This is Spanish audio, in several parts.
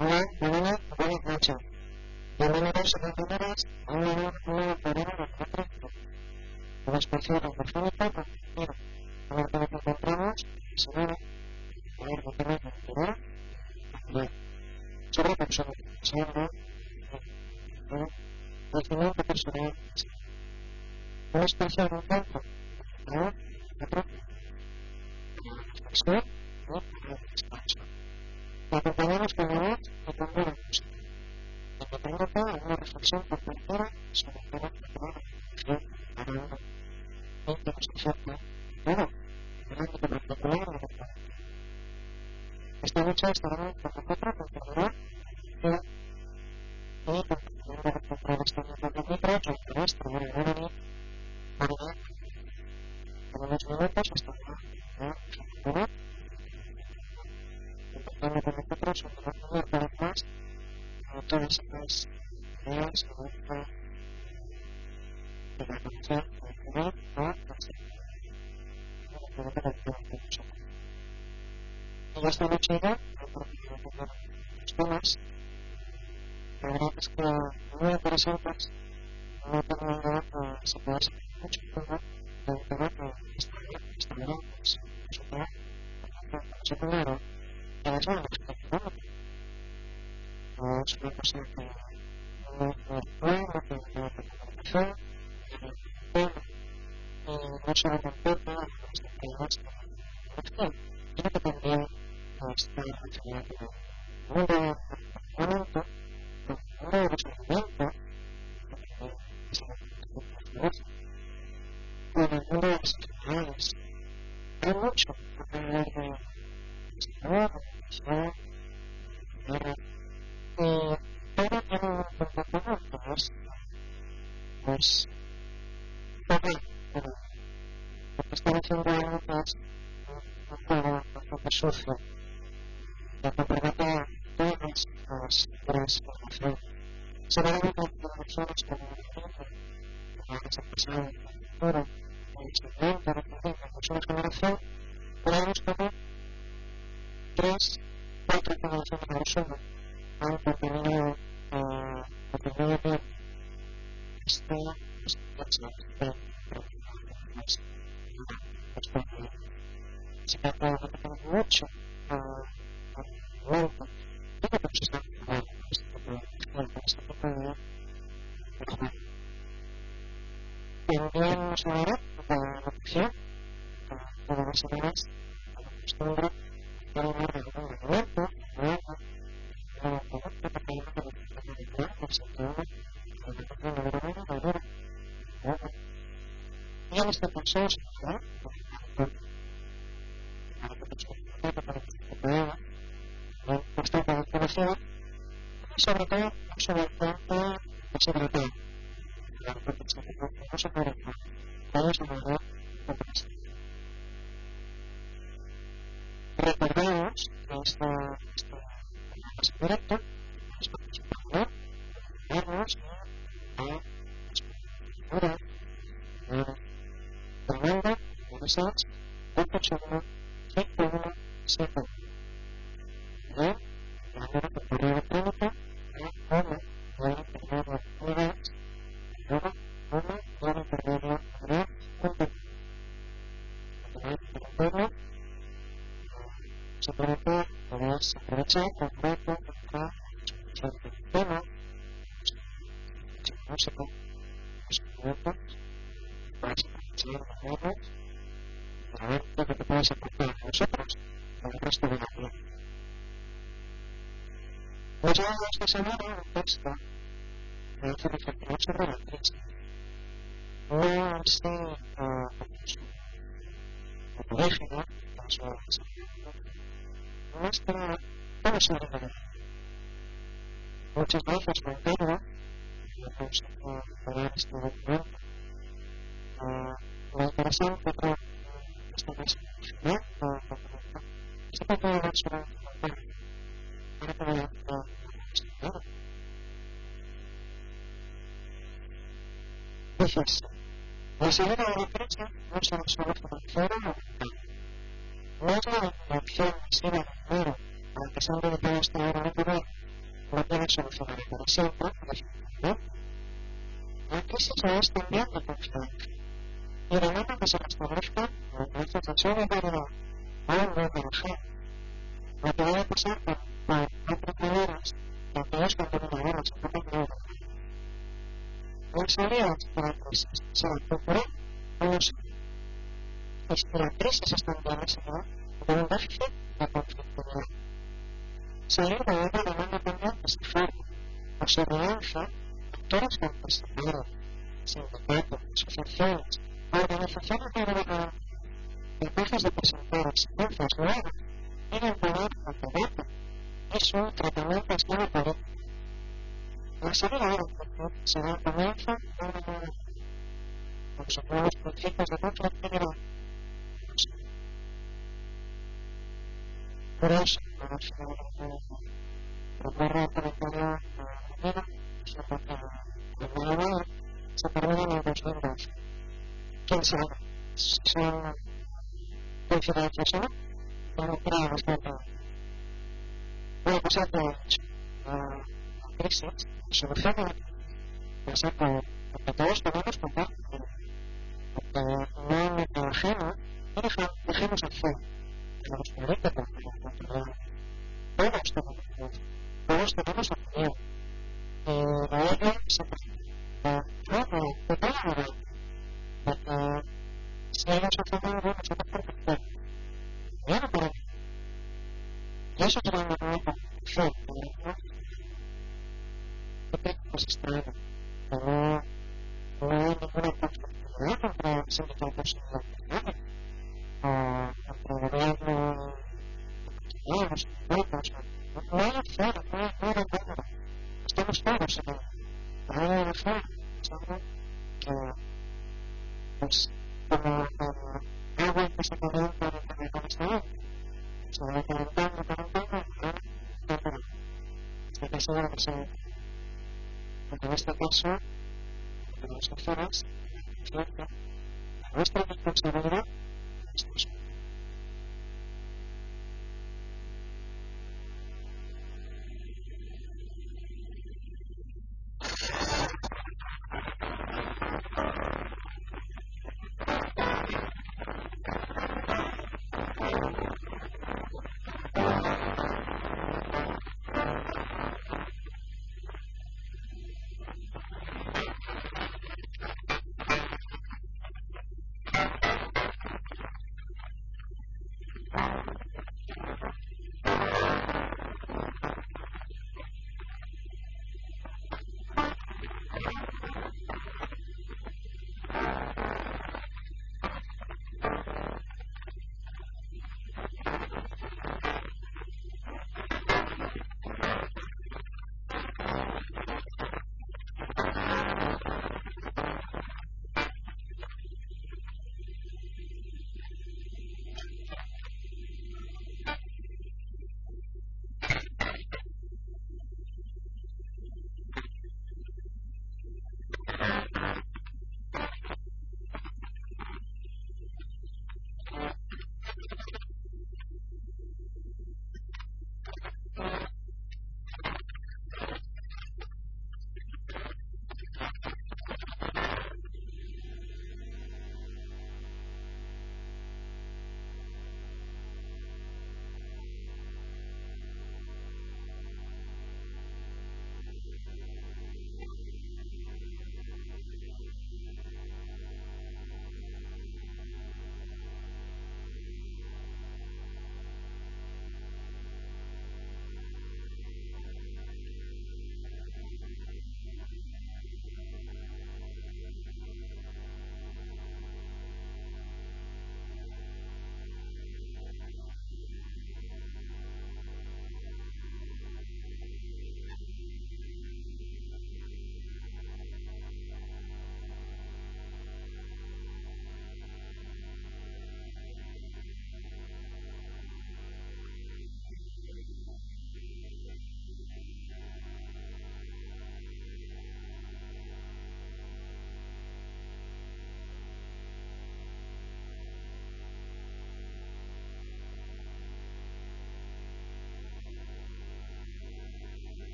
Hola, buenas noches. Bienvenidos a Bienvenidas a un nuevo programa de Teatro, una especie de radiofónica conocida. A ver qué nos encontramos semana, a ver qué temas de actualidad, sobre personas, sobre crecimiento personal, una especie de encuentro, a otro, reflexión y descanso. Te acompañamos con la voz y con buena música. Que permita una reflexión compartida sobre el tema que tenemos para uno interesante, pero en el ámbito particular de la vida. Esta noche estaremos con nosotros, con Carolina, y compartiendo con este mismo capítulo, que interés también va a venir para ver en unos minutos hasta la Carolina, compartiendo con nosotros una vez más todas esas ideas acerca de la relación con el poder y esta noche ya, los temas, la verdad es que muy interesantes, no tengo idea que se puede saber mucho tema de un tema que está bien, pues, secundario, y es una perspectiva, es una cosa que no recuerdo, que no comunicación, no solo contempla las actividades de la acción, sino que también está relacionado con el mundo momento, con el mundo de los movimientos, con el mundo de las actividades. Hay mucho que hablar de la visión, y todo tiene un punto común, que es, pues, poder, porque está diciendo algo que es un juego bastante sucio, que compromete todas las transformaciones. Se ve que las personas como las empresarias, el futuro, el estudiante, la próxima generación, podemos tener 3, 4 generaciones de personas han contenido bien este se trata de mucho momento y que se está jugando este tipo de también se hablará de la adopción de las ideas de la costumbre de hablar de algún movimiento, de algo producto que tenga que ver con la identidad del sentido y en este caso se hablará de bastante desconocida y sobre todo sobre el campo de seguridad. La protección no se puede hacer. Todo se podrá compromiso. Recordemos que este directo es participar, vernos a escuchar tremenda, research, .1, 101, 7. Y la manera por correo electrónico a simplemente podéis aprovechar completo para escuchar el tema, música, escribiendo, vais a aprovechar los juegos para ver lo que podéis aportar a nosotros para el resto de la vida. Nos ha dado esta semana un texto que hace reflexionar sobre la crisis. No en sí como origen, que es una más que nada, todo se origina. Muchas veces contarlo, y entonces poder este documento, lo interesante que esta vez se trata de ver sobre para poder estudiar. Dices, la salida de la crisis no es una solo financiera o mental. No es la acción masiva de dinero a la que se han dedicado hasta ahora a poder no puede solucionar para siempre, definitivamente. La crisis no es también de confianza. Y de modo que se restablezca la concentración de verdad a un buen trabajar. Lo que debe pasar por otras maneras de aquellos contaminadores en poco tiempo. La salida de la crisis será temporal o no sé. La crisis es también la salida de un déficit de conflictividad. Salir de ella demanda también esfuerzo, perseveranza, actores que participaron, sindicatos, asociaciones, organizaciones capaces de presentar exigencias nuevas y de imponer el debate y su tratamiento estilo político. La salida de la crisis será el comienzo de una nueva vida. Con sus nuevos principios de conflictividad. Por eso, la nacionalidad recorre el territorio argentino, la nueva se termina en el 2012. ¿Quién sabe? Son coincidencias, ¿no? Como creamos tanto. Puede pasar que la crisis solucione, pasa porque todos tenemos contacto, porque no me trabajemos y dejemos hacer los políticos, todos tenemos opinión. De ello se de toda la vida, porque si ellos hacen algo, nosotros perfectamos. Bueno, pero y eso también me preocupa. Sí, pues está bien. No, no hay ninguna conflictividad entre sindicatos y gobierno, entre gobierno y los sindicatos. No hay opción, no hay retorno. Estamos todos en la área de fuera, pensando que, pues, como agua que se calienta en el restaurante, se va calentando, hasta que se va a porque en este caso, tenemos que hacer es, cierto, nuestra responsabilidad, estamos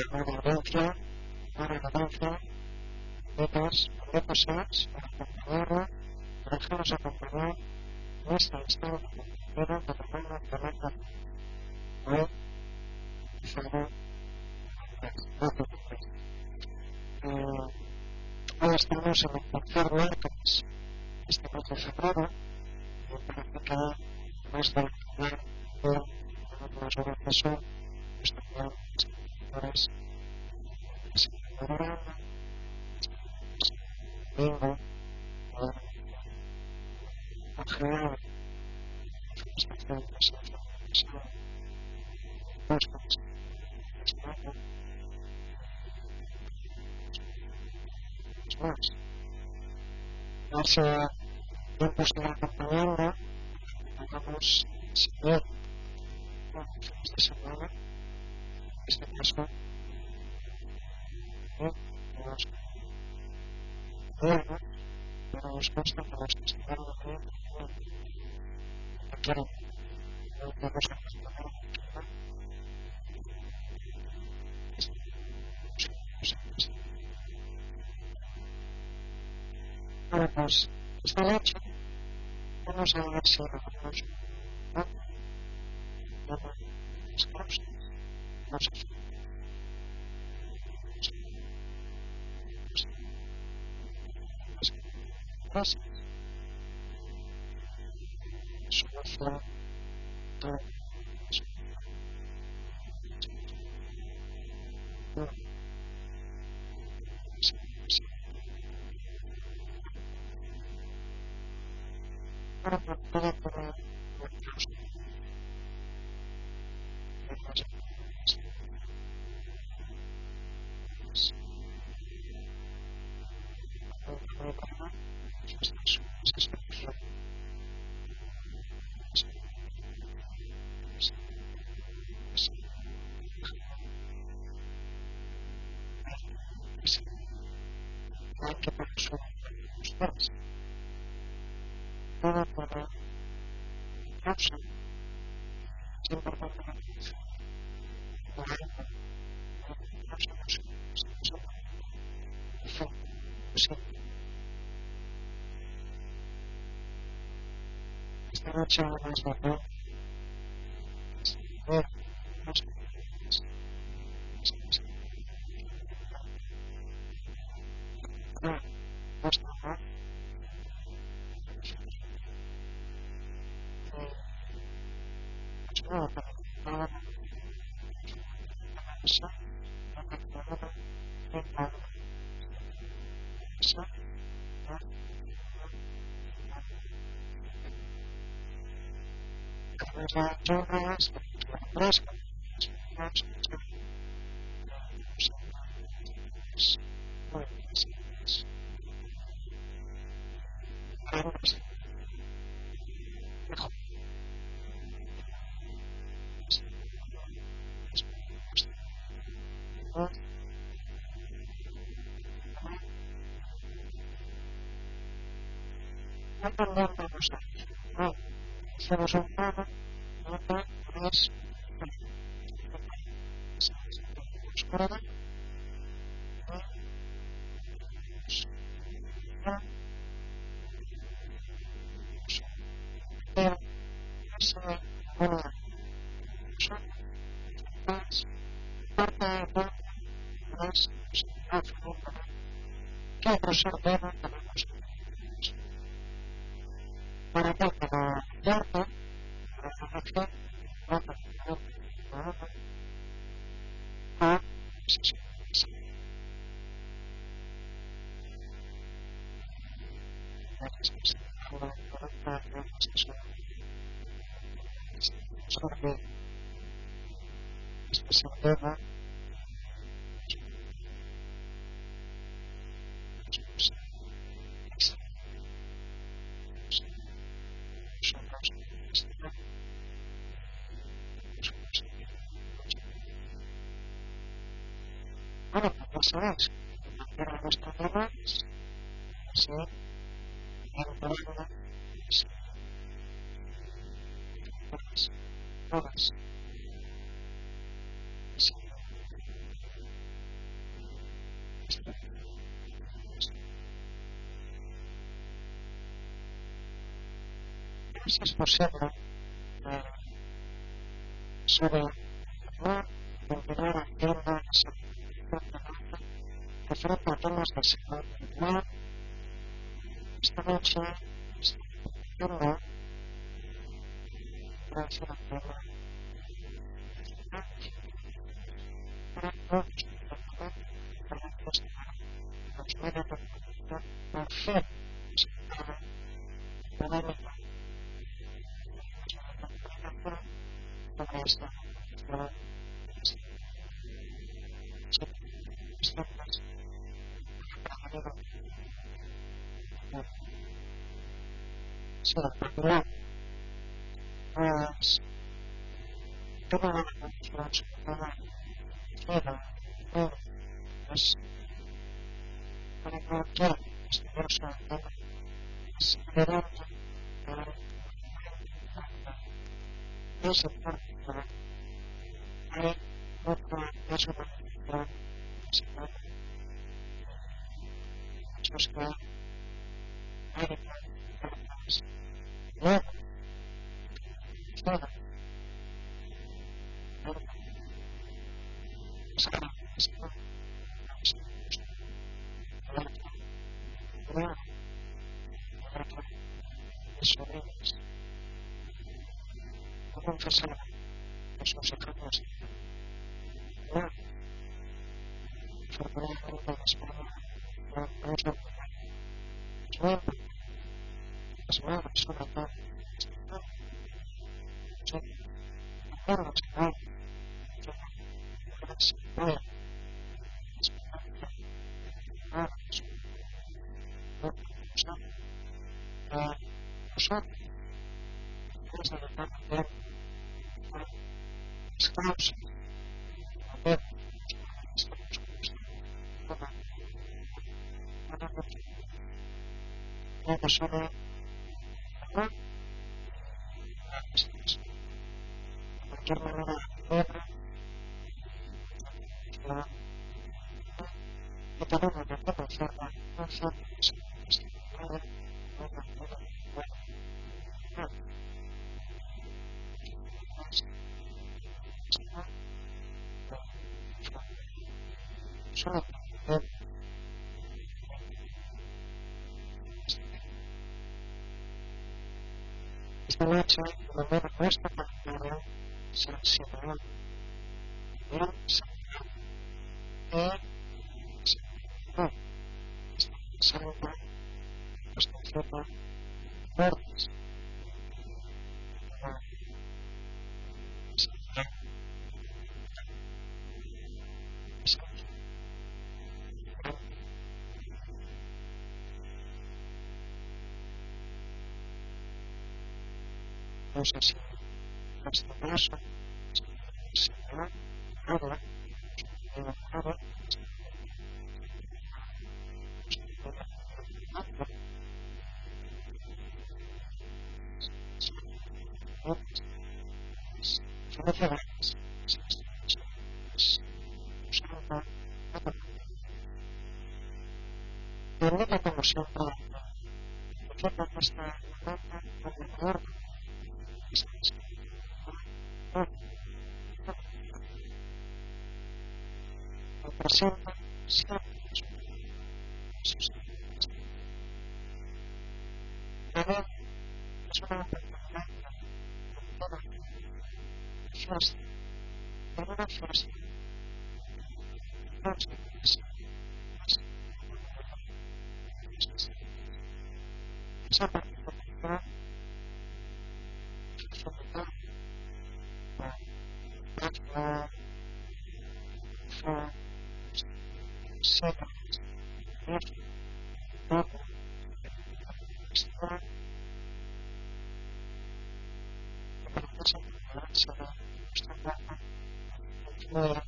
una audiencia, notas, sets para acompañarla, para dejarnos acompañar en este instante pero que propongo tenerla hoy y salud rápido. Hoy estamos en el tercer miércoles este mes de febrero y me parece que más de activar hoy en las horas de sol pues también las actividades que se inauguraron domingo en general estación de presencia universal dos cosas más darse tiempos de acompañando digamos seguir fines de semana en este caso nos viernes pero nos consta que los que se van a ver requieren no podemos acompañar bueno pues esta noche vamos a ver si recogemos las cosas nos hace solución todo para poder poner nuestros hay que pensar los dos todo para causa es importante la atención por algo no somos sí esta noche más de ver más somos un pueblo donde es oscura pero esa buena es parte de las que observamos para que la llave la formación a sobre esta semana bueno, pues ya sabes, para nuestros errores, así, en programa, horas, Si es posible, sobre no continuar haciendo esa referente a temas de salud mental. Esta noche estamos haciendo gracias al tema para todos para los médicos por fin polémica sobre esta se la popular pues toda la condición toda fuera es para cualquier estudioso es inherente a ese particular hay poco es una actividad muchos que hay personas no fuera confesar los secretos no afortunadamente en España no es lo que las madres sobre todo son enfermas no las no nosotros desde la parte esclavos también una persona no de cualquier manera negra y tenemos que conocer la conciencia solo esta noche la mera nuestra cultura se separó bien separó y se separó pensando los conceptos fuertes no sé si hasta eso se separó ahora permite como siempre que esta alrededor representa siempre también es una oportunidad para fiesta en una fiesta no es esa participación sobre todo para fue siempre es todo está para que esa oportunidad se da esta parte fue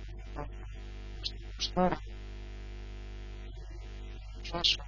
postura eso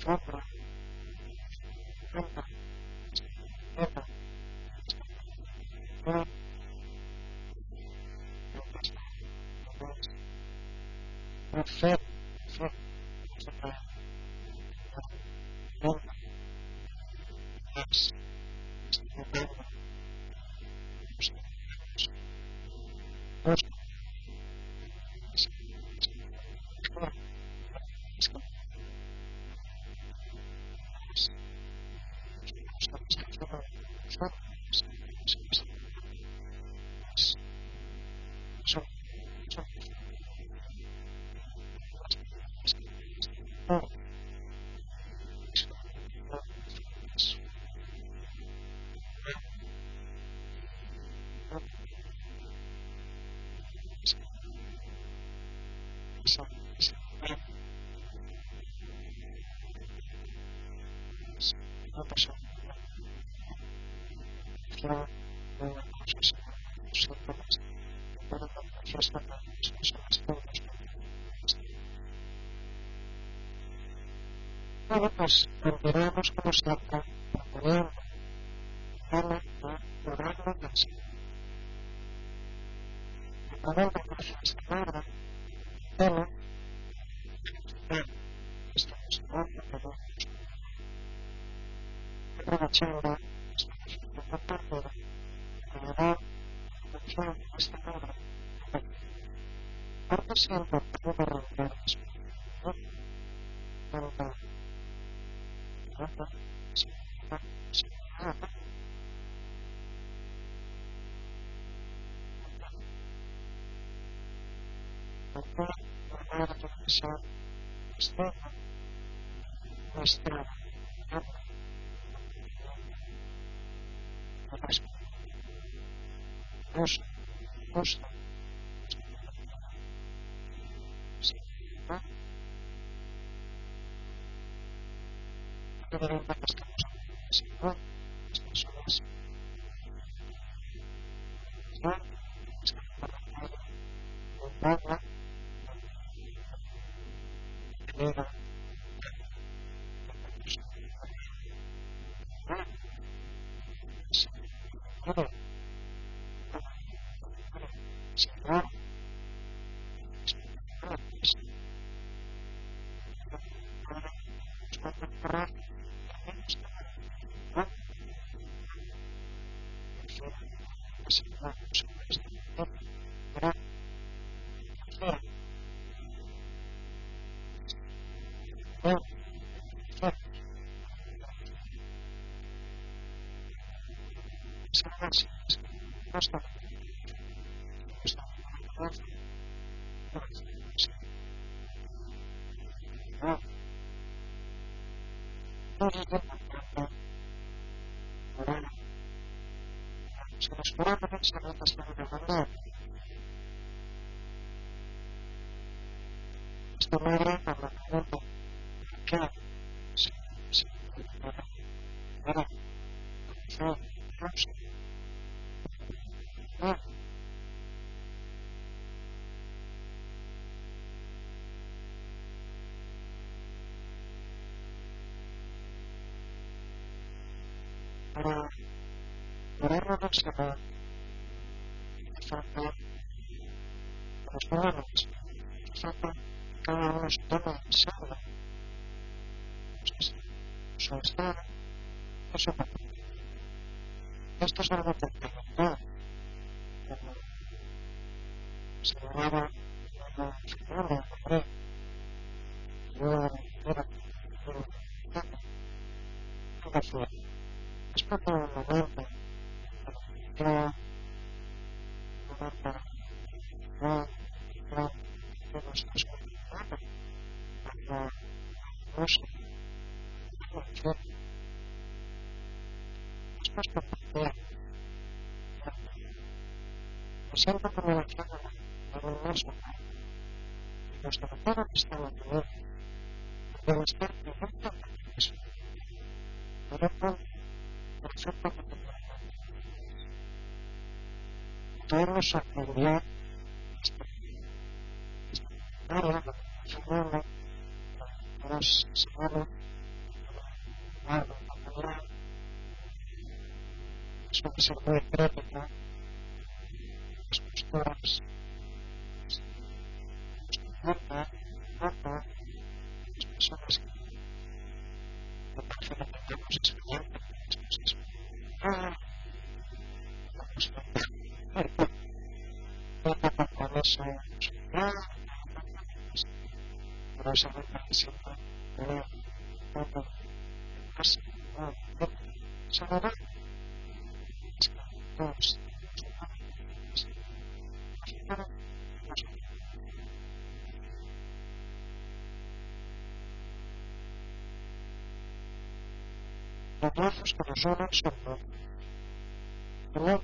Bueno, pues continuamos como siempre, proponiendo cómo lograrlo más. Recordando que se instala cómo estamos hablando de aprovechando esta oportunidad para dar atención a esta obra. Porque es importante realizar esto, ¿no? Tanto nuestra justo deberían de estar haciendo estas horas se nos puede pensar en esta vida esta manera por la que se para poder reflexionar frente a los problemas, frente a cada uno se toma en serio su estado, su papel. Esto es algo fundamental cuando se hablaba de la figura del hombre. Es porque un momento que siempre como la cámara de un mismo y los trataron de estar en el de estar perfecto eso pero con perfecto todo nos sorprendió área de fenómeno más semana suele ser muy práctica, las posturas, las personas que parece que tengamos experiencia, con eso, pero esa representa una foto casi se me da todos los brazos que nos unen son dos. Luego,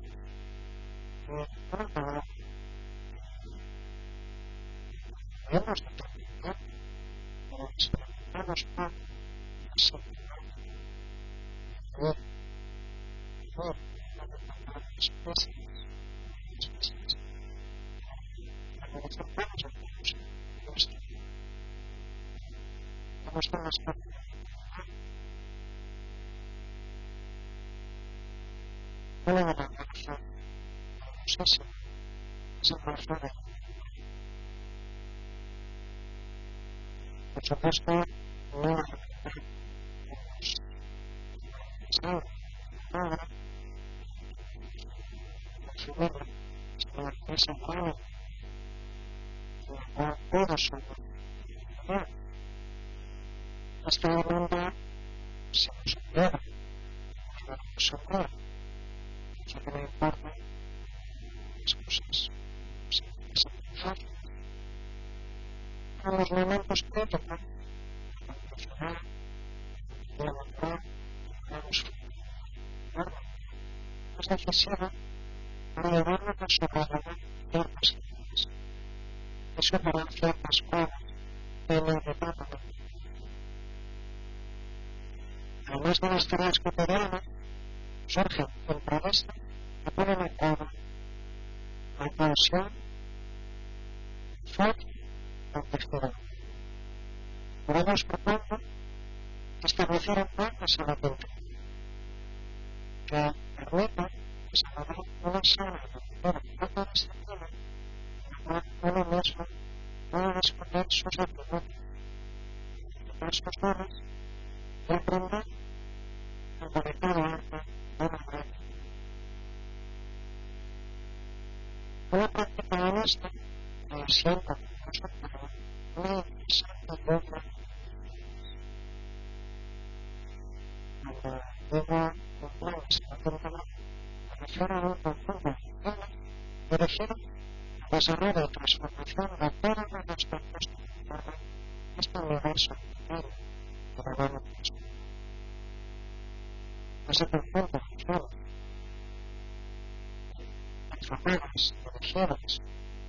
hemos de terminar o experimentamos por así. Por supuesto, no esa mano la puedo sobrevivir. Esta demanda se nos olvida, se ocurre, ya que no importa las cosas se hacen. En los momentos críticos, la emocional, la laboral, es decisiva para llevarnos a sobrellevar ciertas crisis y superar ciertas pruebas en el departamento. Además de las tareas cotidianas, surgen imprevistas que ponen a prueba la cohesión, fe y honestidad. Por ello os propongo establecer un plan de salud mental que permita desarrollar una sana y autodisciplina en la cual uno mismo puede descubrir sus actitudes y sus costumbres y aprender el delicado arte de vivir. Una práctica honesta que sienta como resultado una interesante lucha. Cuando digo un plan de salud mental, me refiero a un conjunto de acciones dirigido al desarrollo y transformación de todos los aspectos que componen este universo vital que llamamos mismo. Ese conjunto de acciones enfocadas, dirigidas,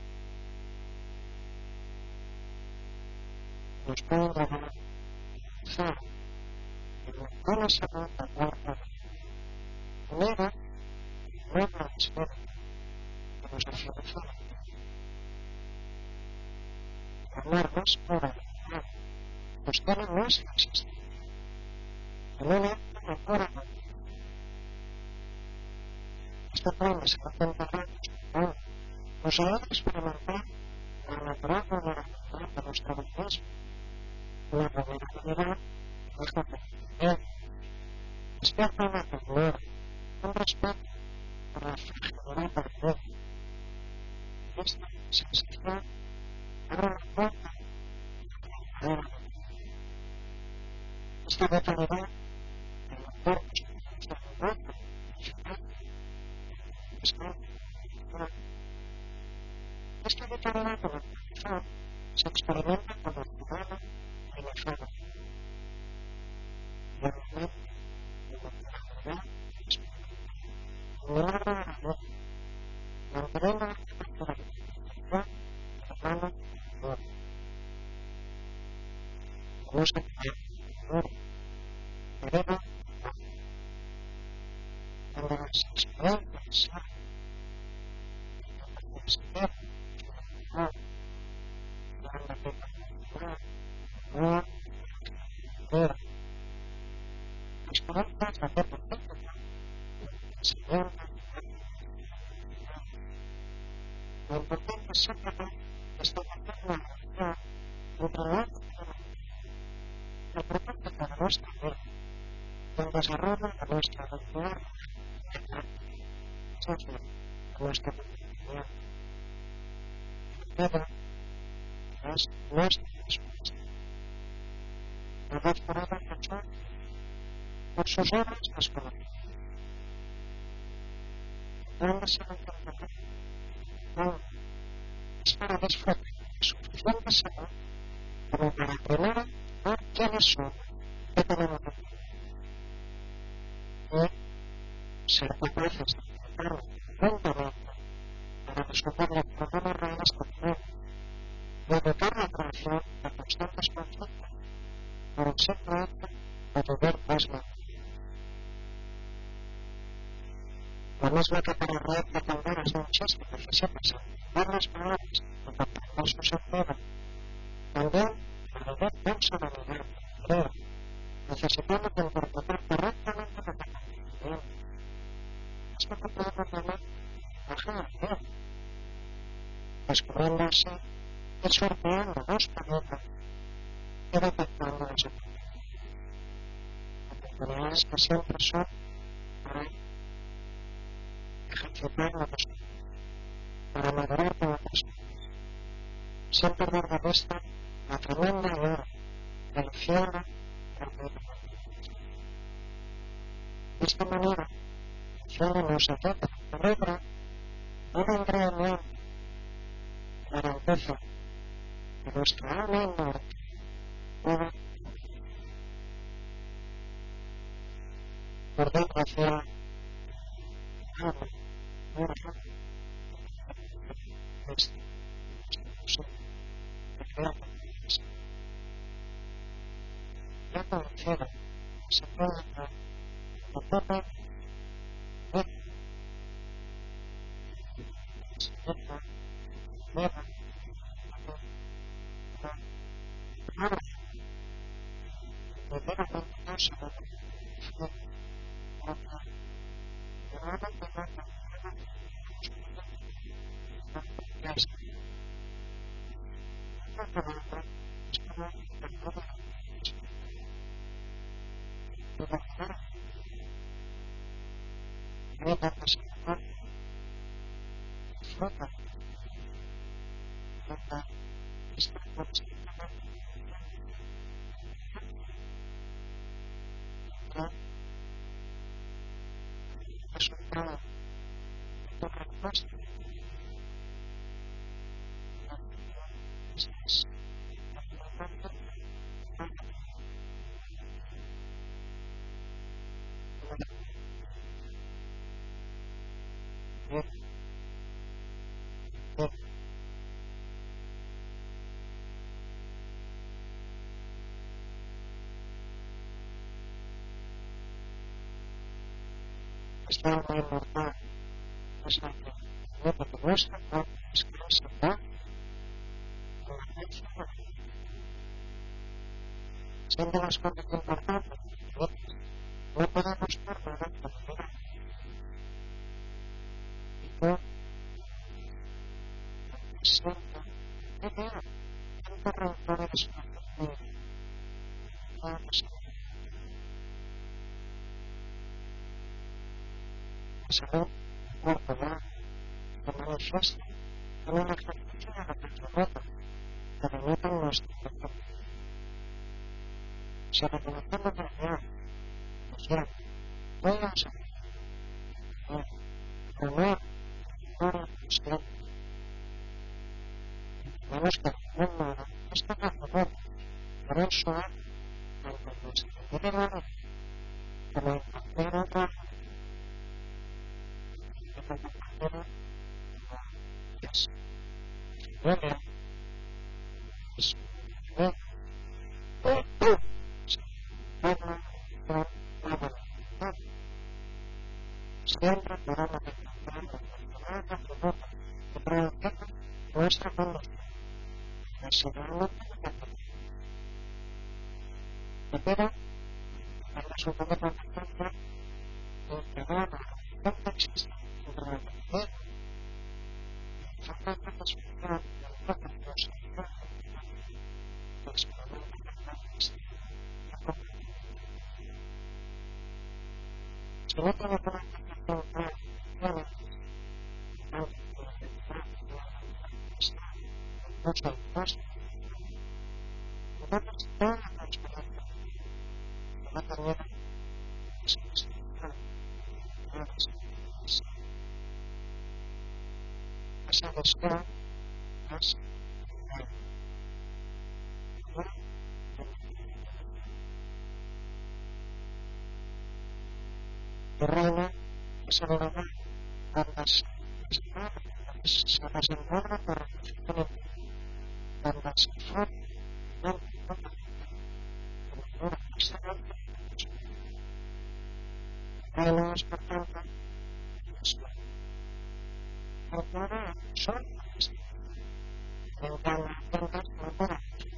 nos pueden llevar a avanzar en una salud de cuerpo unida y no transmite que nos definición formar más pura realidad nos tiene nuestra existencia en un acto de pura realidad. Este plan de salud mental nos ayuda a experimentar la natural vulnerabilidad de nuestro organismo, una vulnerabilidad que es completamente despierta una ternura, un respeto por la fragilidad del cuerpo. Esta sensación abre la puerta a la esta vitalidad de los cuerpos que nos da el cuerpo, esta vitalidad de la corazón se experimenta como cuidado y la forma. Y el momento de la naturalidad milagro de la luz, manteniendo la arquitectura de la hermana y amor. No se puede amor, debido cuando las experiencias la complejidad de la independencia, amor, ver, experiencias de hacer perfecto, prioridad el producto para nuestra vida, el desarrollo de nuestra identidad, es decir, nuestra personalidad. La vida es nuestra respuesta. La voz por ella luchó por sus obras masculinas. ¿Dónde se lo encontrará? No, es para disfrutar de suficiente salud como para primero ver quiénes son, qué tenemos que hacer, y ser capaces de enfrentarnos lentamente para resolver los problemas reales que tenemos y evitar la creación de constantes conflictos por el simple hecho de beber más lento. La misma capacidad de cambiar es un chiste que se pasa ver las palabras y comprender su sentido. También para ver con serenidad, creo, necesitamos interpretar correctamente lo que estamos viviendo. Esto que podemos llamar imaginación, descubriendo así y sorteando dos planetas y detectando las oportunidades que siempre son para ejercitar la persona, para madurar como persona, sin perder de vista la tremenda hora del infierno del mundo. De esta manera, el infierno nos ataca por obra de un engreimiento que garantiza que nuestra alma inmortal pueda, por desgracia, alma muerta, de crear ya con el cielo se puede ver la propia vida, siguiendo nueva, ahora, verdaderamente no se va a ver, realmente no es resultado de respuesta es la alma inmortal, es la que luego de nuestra parte es que se da con la fuerza siendo las cosas importantes, no podemos perder la oportunidad y que siempre idea interrogatoria de su perspectiva, la salud corporal se manifiesta en un ejercicio de la personalidad que limita nuestro cuerpo. Si reconocemos la idea, social, toda la salud, comer, pura, consciente, tenemos que de algún modo esta capacidad para suar tanto en nuestra vida laboral como en cualquier otra que compartiera es buena, es buena, con la voluntad. Siempre podemos encontrar la oportunidad absoluta de provocar nuestra conducta, personalmente y también. Primero, es resulta de competencia integrar la relación que existe entre la identidad y la falta de participación de la propia personalidad de Si no tiene una actitud clara, mucho más, entonces toda la transparencia va a tener esa deseo más de reina, esa verdad, ambas se desenvuelve perfectamente, ambas formas, reina es por tanto, procura son en cada tienda procura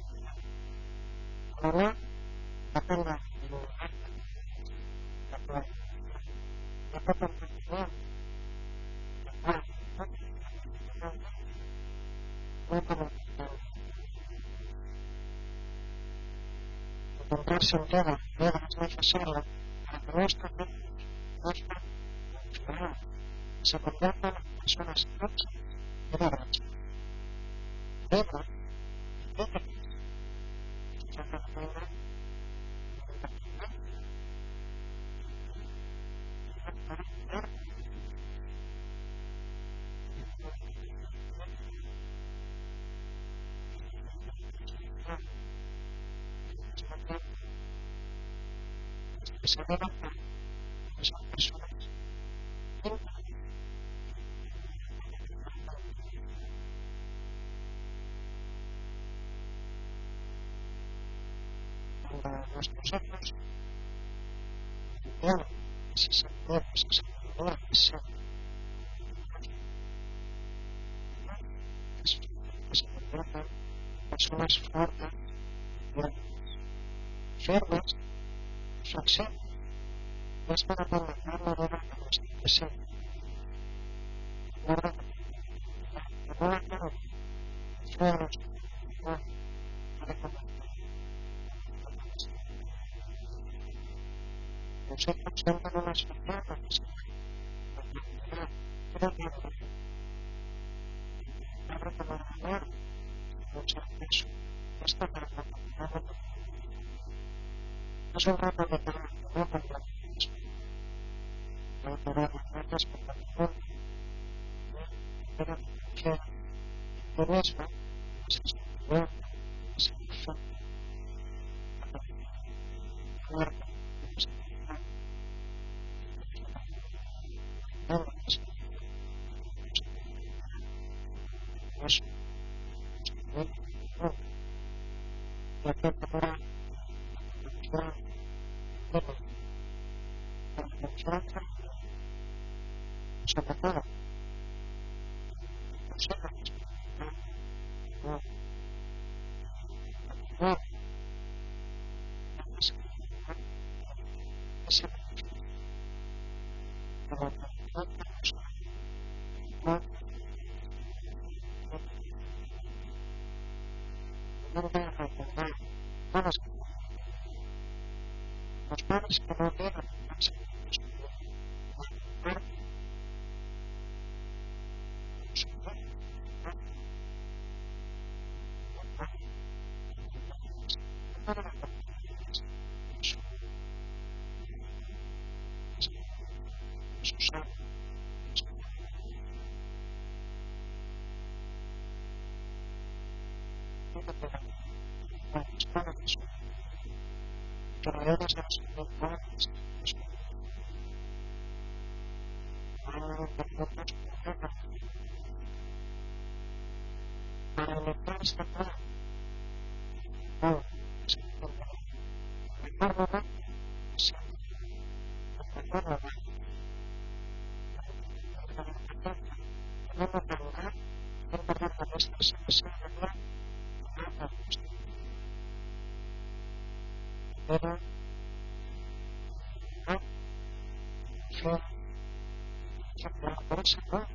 una depende del lugar la cual la perfección la cual no como encontrar sentido no es necesario para que nuestra mente funcional se convierta en personas hechas y libres. Libres que se deben que son personas cuando nuestros ojos ven esa sabiduría, esa que se convierten en personas fuertes, firmes, flexibles, es para condenar la vida de nuestro deseo. Guarda una cara, fuera nosotros siempre no nos fijamos creo que la recomendación muchas veces esta para es un rato de tener no con la autoridad de fuerzas por la mejor pero que lo mismo es estudiar es el cuerpo es la que para confianza sobre todo nosotros no esa pero no voy a recordar todas los padres que no dieron pero ellos no se preocupan para evitar esta prueba no recuérdame recuérdame no me perderá no perder la nuestra sensibilidad pero no que por eso no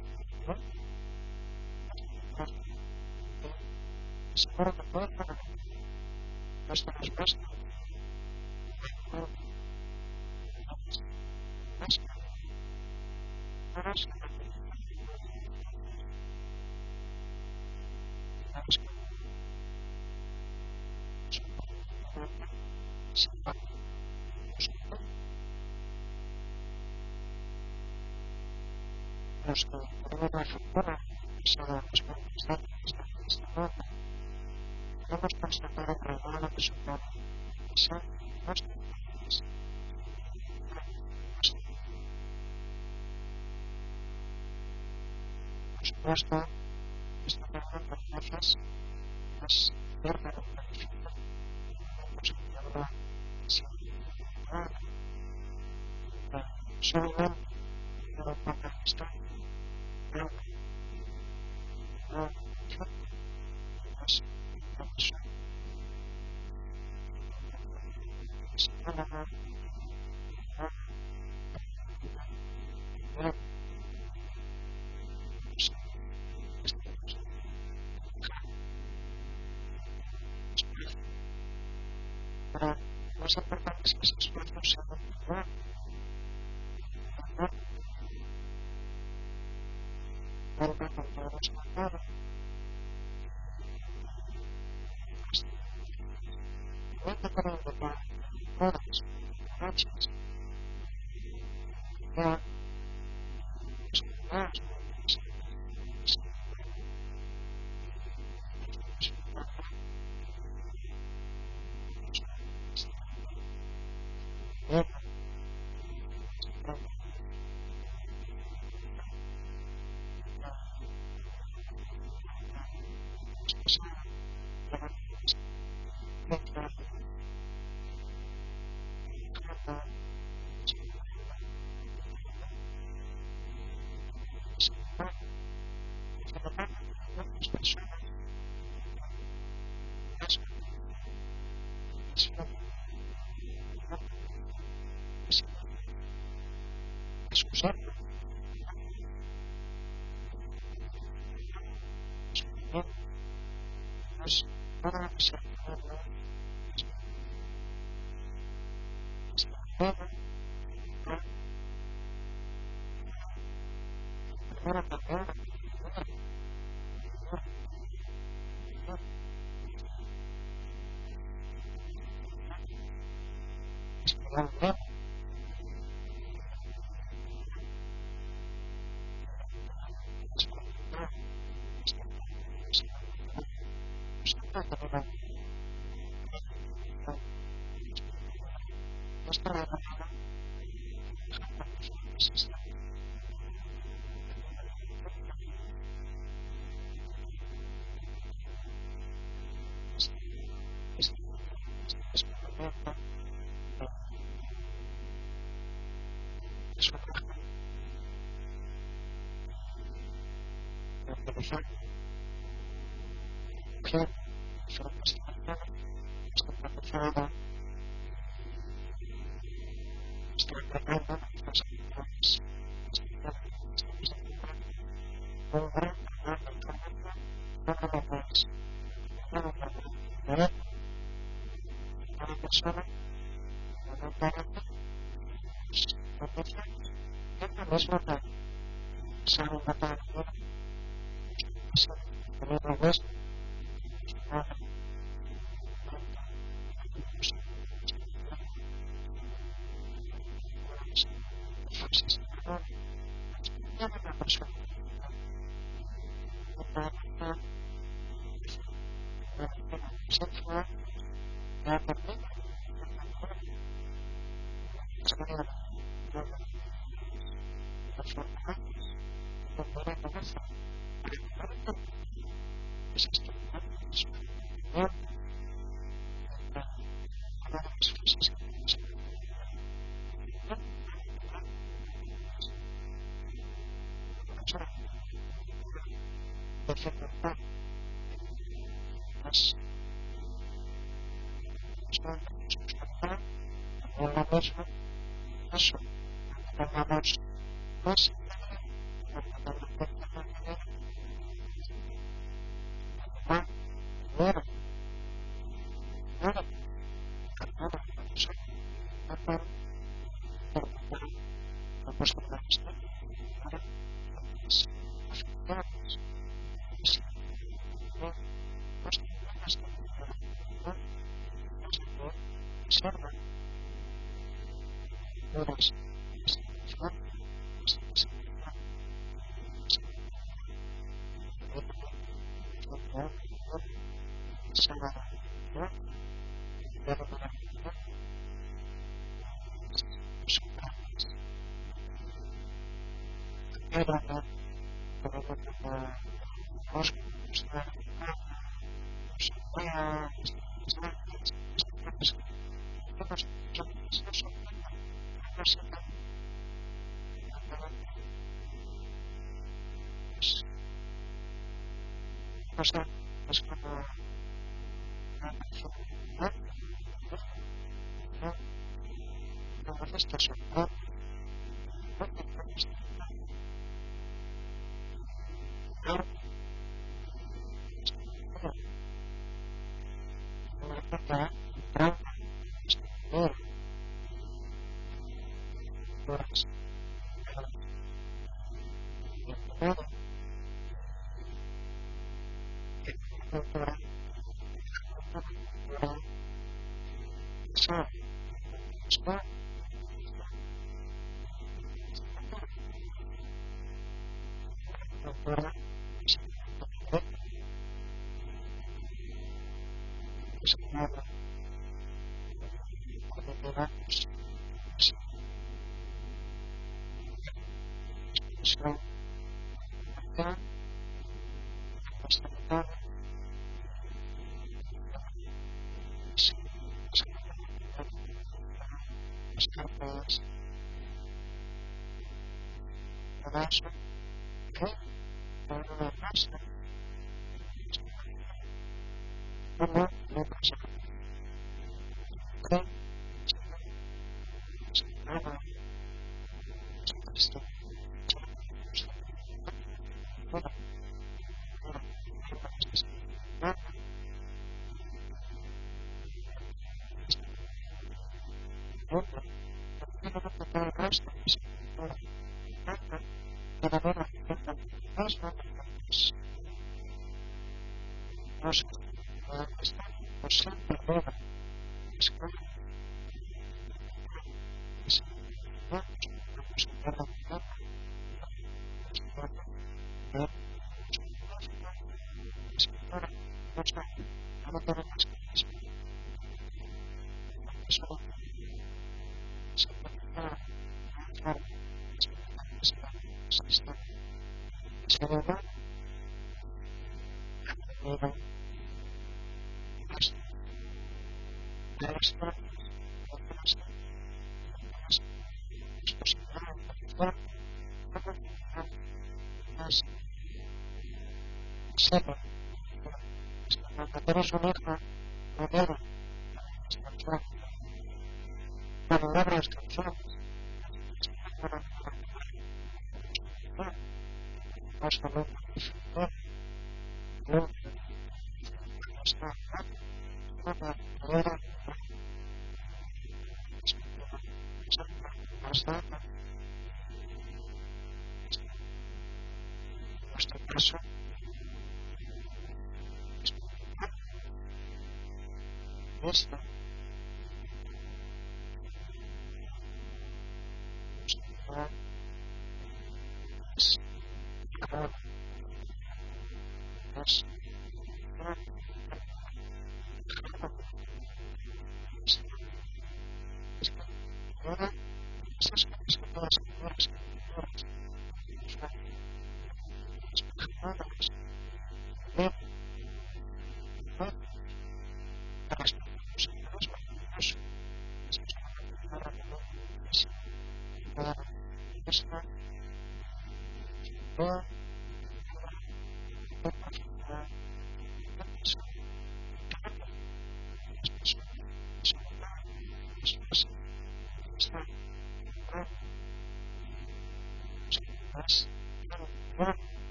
seguro que puede para nuestra respuesta los que tienen la fortuna de ser los manifestantes de esta nota, hemos constatado que el grado que supone ser nuestro país. Por supuesto, esta pregunta entonces es verdaderamente planificada, considerarla sin nada, solamente de un punto de vista de pero más importante es que ese esfuerzo sea continuado. Cuenta con todo nuestro apoyo. No te creo que por horas, noches, ya estudiados, excusar, pues para ser para cambiar esperando empezar que son está preparada, está preparando las actividades, un gran programa más, cada persona, cada parte, es lo mismo que ser un votar, tener un mes, eso, tengamos más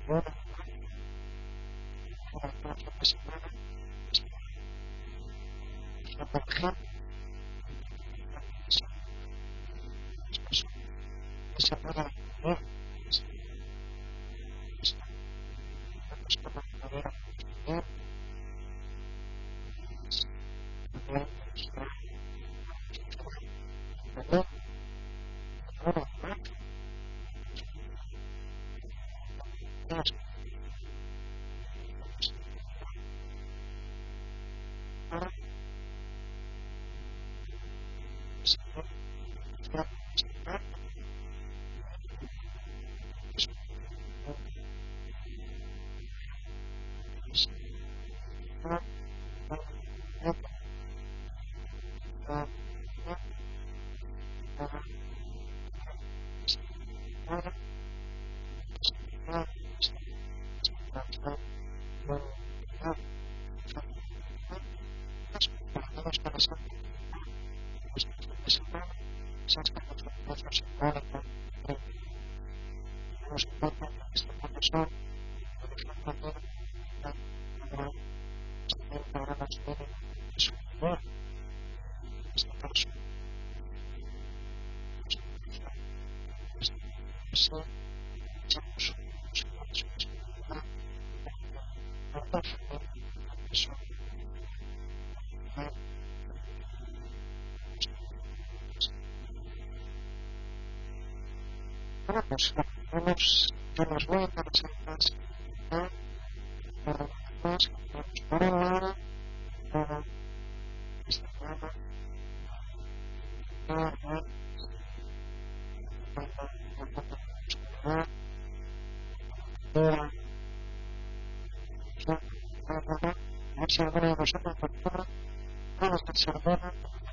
Temas muy interesantes por un lado si alguna de vosotros cultura puede observar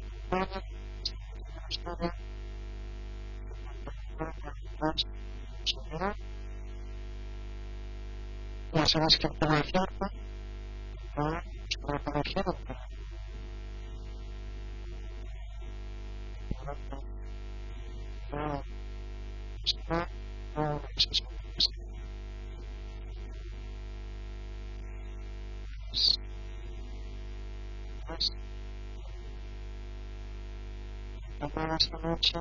ya sabéis que por ejemplo esta noche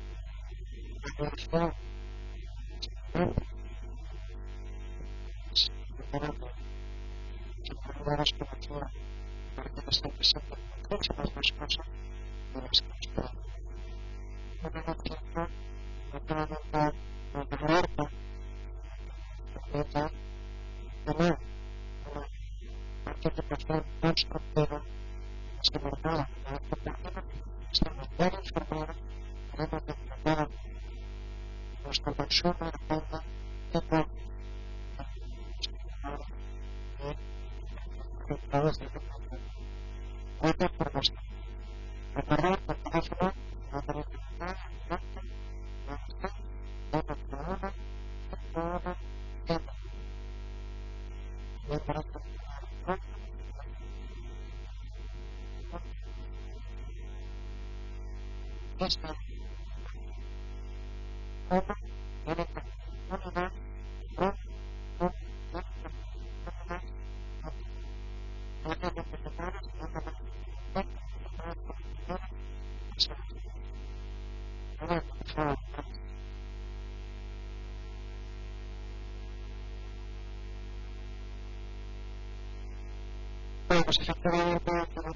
pues efectivamente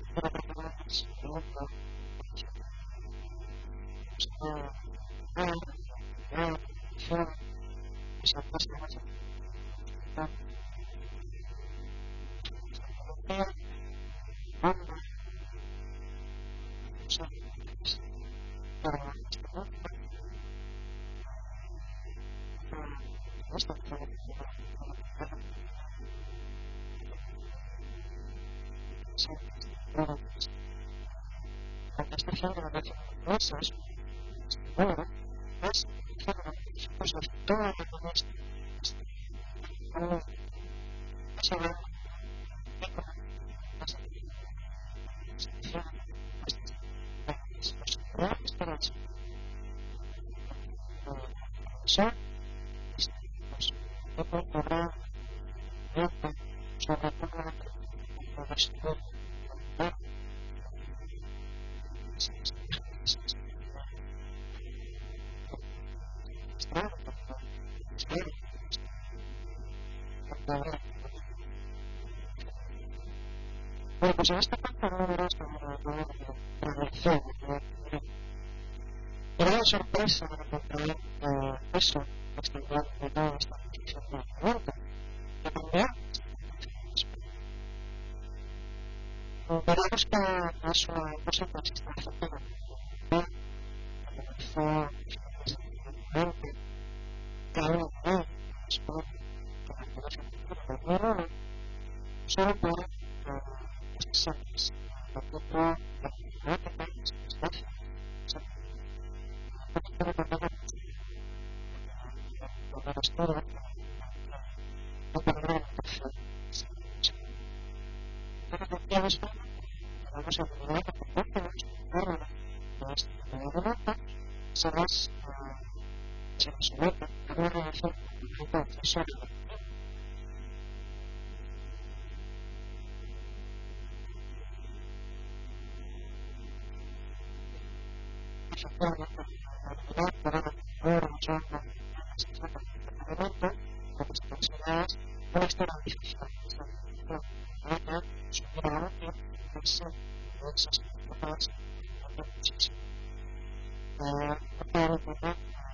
cosas bueno es cosas todas las Bueno, pues en esta parte no verás como progresión, era una sorpresa encontrar eso, extender de toda esta construcción de conocimiento, que también veremos que es una cosa que se está haciendo comenzó efectivamente cada uno después de la actividad científica solo por estas series, por ejemplo, la matemática, las ciencias, quiero recordar la historia de perder la tercera. Entonces, decía esto, vamos a terminar de comportarnos de esta momento, se nos somete a una relación entonces sólida. Efectivamente, la realidad podemos ver mucho la momento, como se considera una historia difícil. Hay que subir a la noche, verse de esas cosas, muchísimo. No puedo entender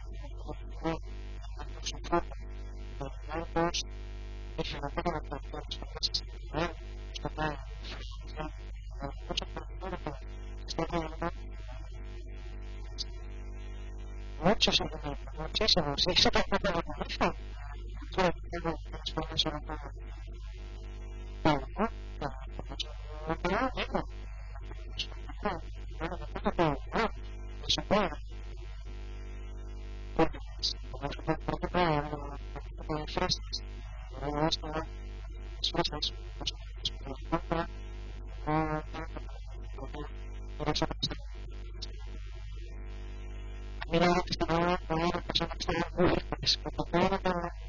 su foto de blancos, deja la cara de las cosas que ven, esto trae mucho partido que está creando muchos argumentos, muchísimos, y eso tampoco lo conozco. Yo tengo las cosas sobre todo. Pero, no, no creo, digo, bueno, tampoco puedo, no, eso puede. Porque, como es un poco de fresas, luego esto, las fresas, pues, por ejemplo, por eso mira que estaba una persona que estaba muy lejos, porque todo lo que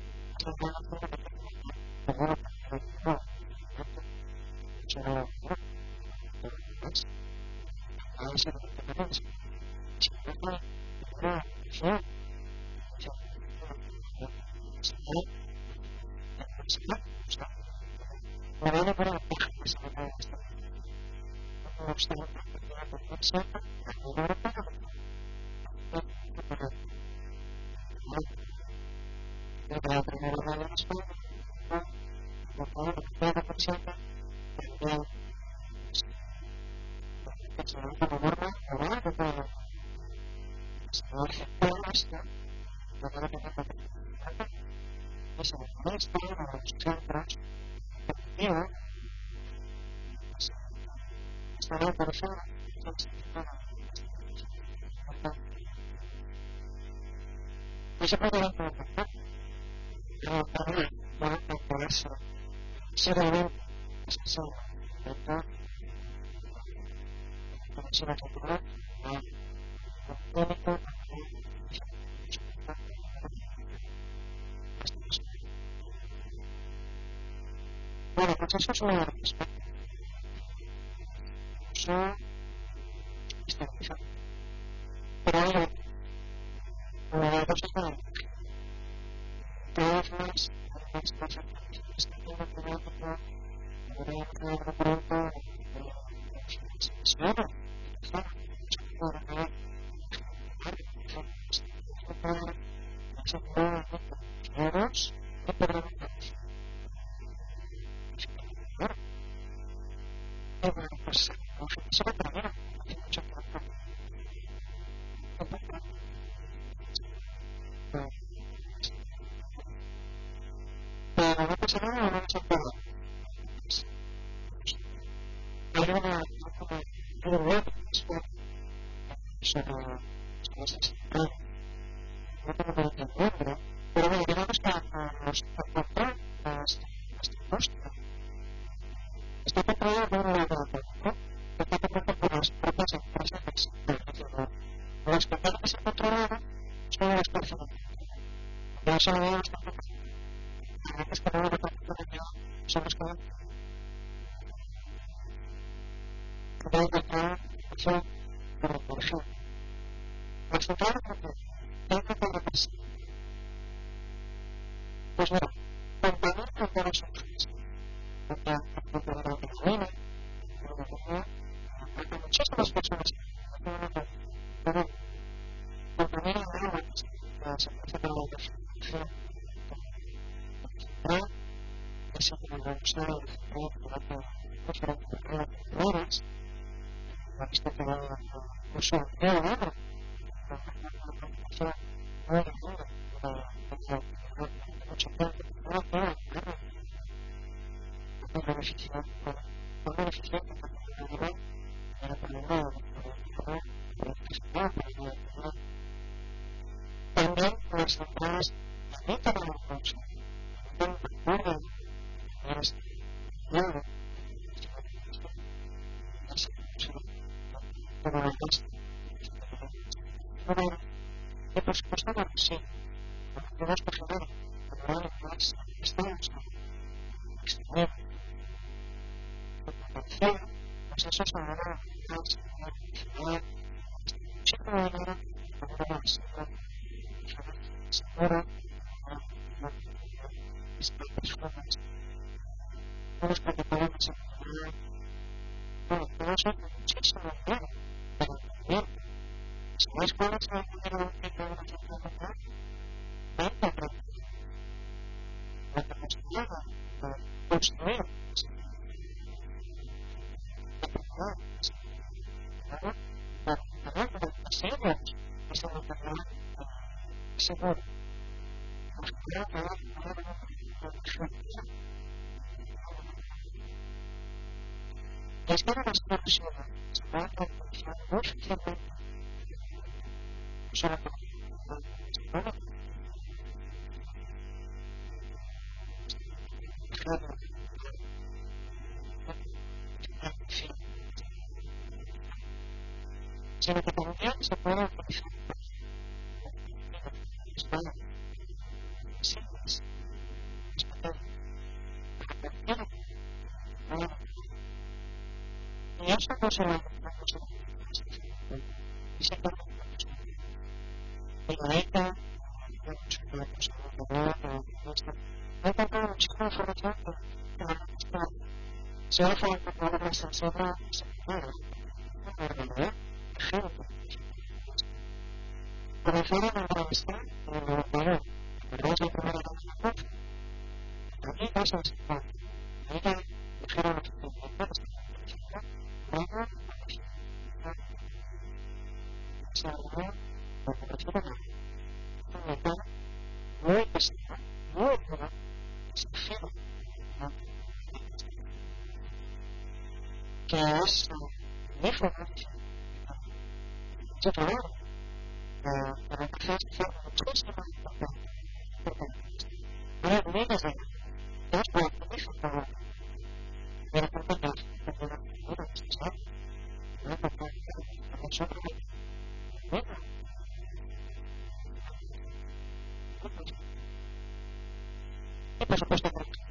se puede dar por pero también por eso si realmente es así ¿verdad? Como se va a calcular el único bueno, pues eso es una respuesta eso está empezando pero hay una cosa que todas las cosas que están política de pronto claro euros y perdemos pues eso lo termina hace mucho tiempo pero no pasa nada, no se puede hay una web sobre esas no tengo que entenderlo pero bueno, digamos que nos aportó este costo está controlado por un laboratorio está controlado por las propias empresas del sector las que se controlaban son las personas pero eso no es es que no lo reconozco que son los que de encontrar acción por ejemplo. Resultado porque tengo que repetir. Pues mira, compañía con todos los otros. Porque la vitamina, porque muchísimas personas pero compañía de agua se hace con la refrigeración temporal, así como la usada de diferentes colores, la vista que va a uso de agua, la configuración muy grande de mucho tiempo, muy beneficiante para la comunidad y la comunidad también las empresas limitan el consumo, recuerdan las nuevas como la pasta. Y por supuesto, bueno, sí, tenemos que generar como más extremos, extremos, de potencial, pues eso es una manera más siempre una manera más segura, personas, unos protocolos de bueno, podemos ser muchísimo dinero, pero también, ¿sabéis cuál es el dinero que tenemos que pagar? 20 la capacidad de construir para tener beneficiarios de esa maternidad segura. Nos podría quedar y es que las personas se pueden beneficiar muy fácilmente solo con sino que también se puede utilizar para simples, y eso no se lo y se puede igualita hay tanta muchísima información que la respuesta se hace en la más sensible la realidad comenzar a entrevistar en el europeo pero es la primera vez que aquí pasa ella dijeron los científicos luego se arregló la cooperativa de una muy pesada, muy buena, extranjera, que es muy famosa. Yo creo que la mujer fue muchísimo importante. Hay miles de dos países de la compañía de la cultura social, de la compañía de la social, y por supuesto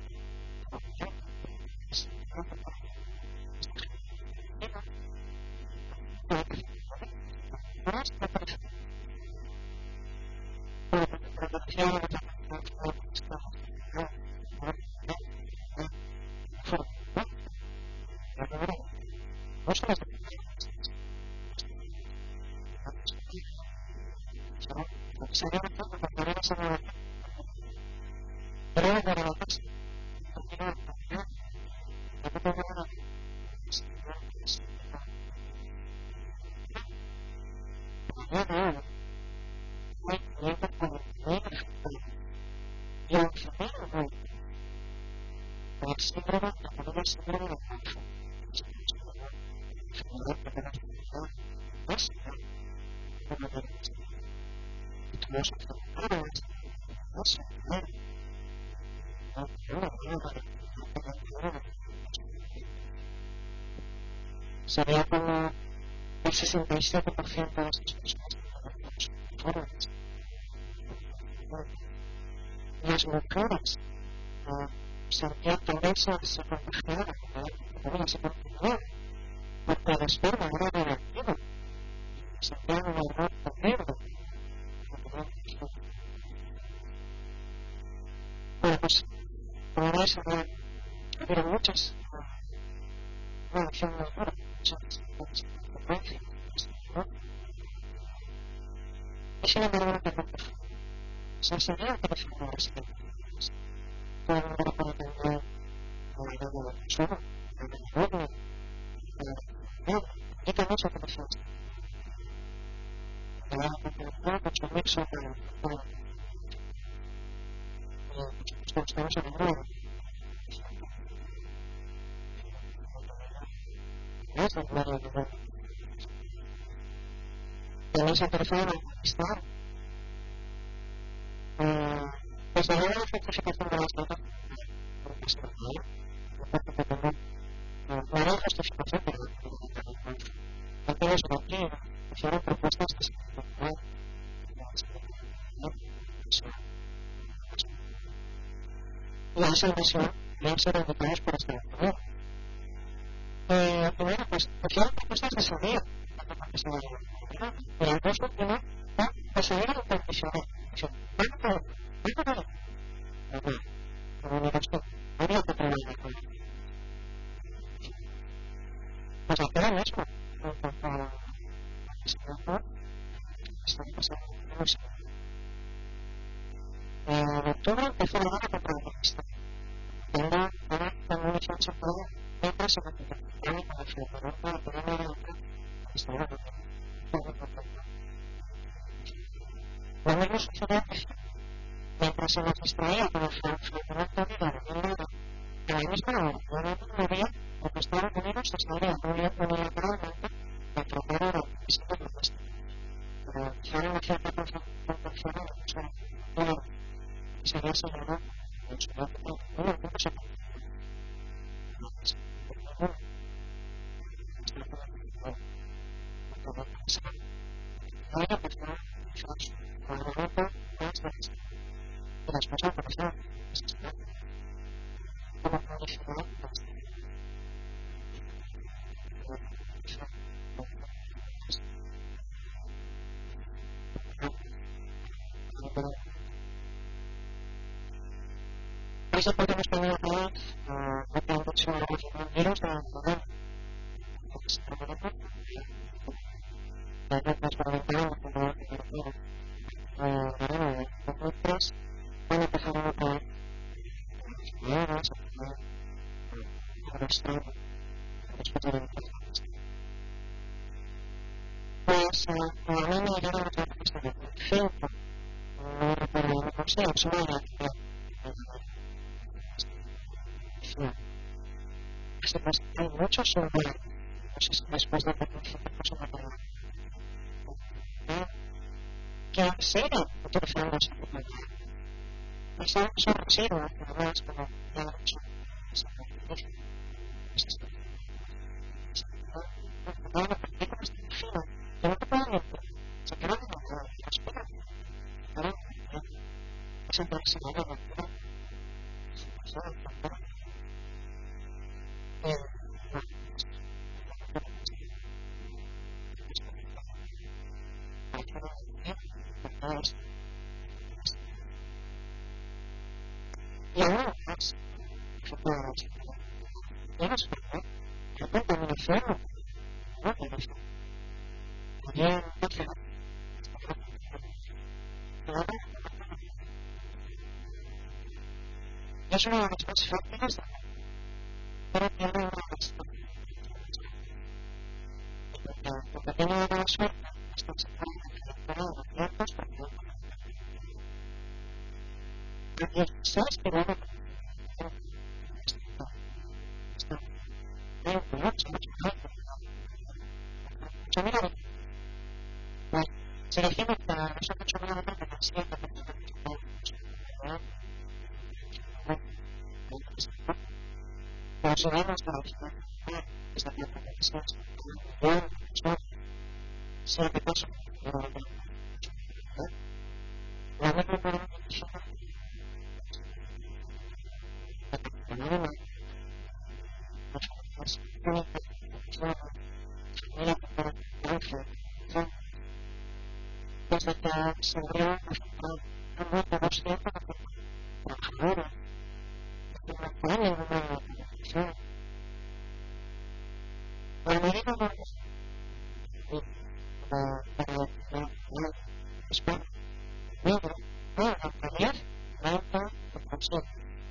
sería como el 67% de estas personas jóvenes. Las mujeres sentía tendencia a se contagiara, podía se contagiar, porque después no era reactivo, sentía un error terrible. Bueno, pues, como veis, hubo muchas reacciones duras, muchas consecuencias, ¿no? Y sin embargo, no tengo que se enseñaba que defender las técnicas. Todo el mundo puede tener una idea de la persona, de la y también se puede hacer. La comunidad mucho mixo con estamos hablando de esa manera de también se interesa en conquistar pues la nueva justificación de las notas porque se también la nueva justificación de aquellos que aquí hicieron propuestas que se y a esa invasión deben ser indicados por esta opinión. Primero, pues, hicieron propuestas de seguir la capacidad de la y el resto último va a seguir el condicional. Como digas tú, habría que probar de acuerdo. Pues acá mismo, en cuanto a la están pasando mucho. En octubre empezó la guerra contra la conquista. Ahora la munición se puede mientras se recupera con el financiamiento de la primera guerra hasta ahora. Lo mismo sucedió mientras se nos distraía con el financiamiento de la guerra. A la misma hora, la Unión Europea de que Estados Unidos se salía unilateralmente de tratar de la conquista de Palestina. Pero quizá una cierta concepción de la persona que se había señalado en su época, no se ahora pues no, la Europa es la de las cosas que pasan, como condicional, eso porque hemos tenido que no mucho a los ingenieros de la ciudad. Entonces, por ejemplo, la red experimental en la comunidad europea. Otras van a empezar a notar las palabras, a estar respecto de las pues a mí me llegaron a otra propuesta de 5, no recuerdo, no sé, solo la pues hay muchos sobre pues después de que principios de la que siguen utilizando esta tecnología. Y son residuos, además, como ya lo he dicho, la película es fina, que no te pueden mentir, se quedan en la espera, pero es interesante la lectura, y aún más, ya no se puede, la contaminación no tiene fin. También, es una de las más fáciles, pero tiene una porque tiene una suerte, están separados abiertos porque sabes que luego está bien, mucho mira, pues si decimos que nosotros somos una que consigue pero si vemos la esta pieza que es siete cosas la misma sería afectar a muy conocida para que trabajadora, que mantiene una organización. La medida de España, medio, no anterior, 90%.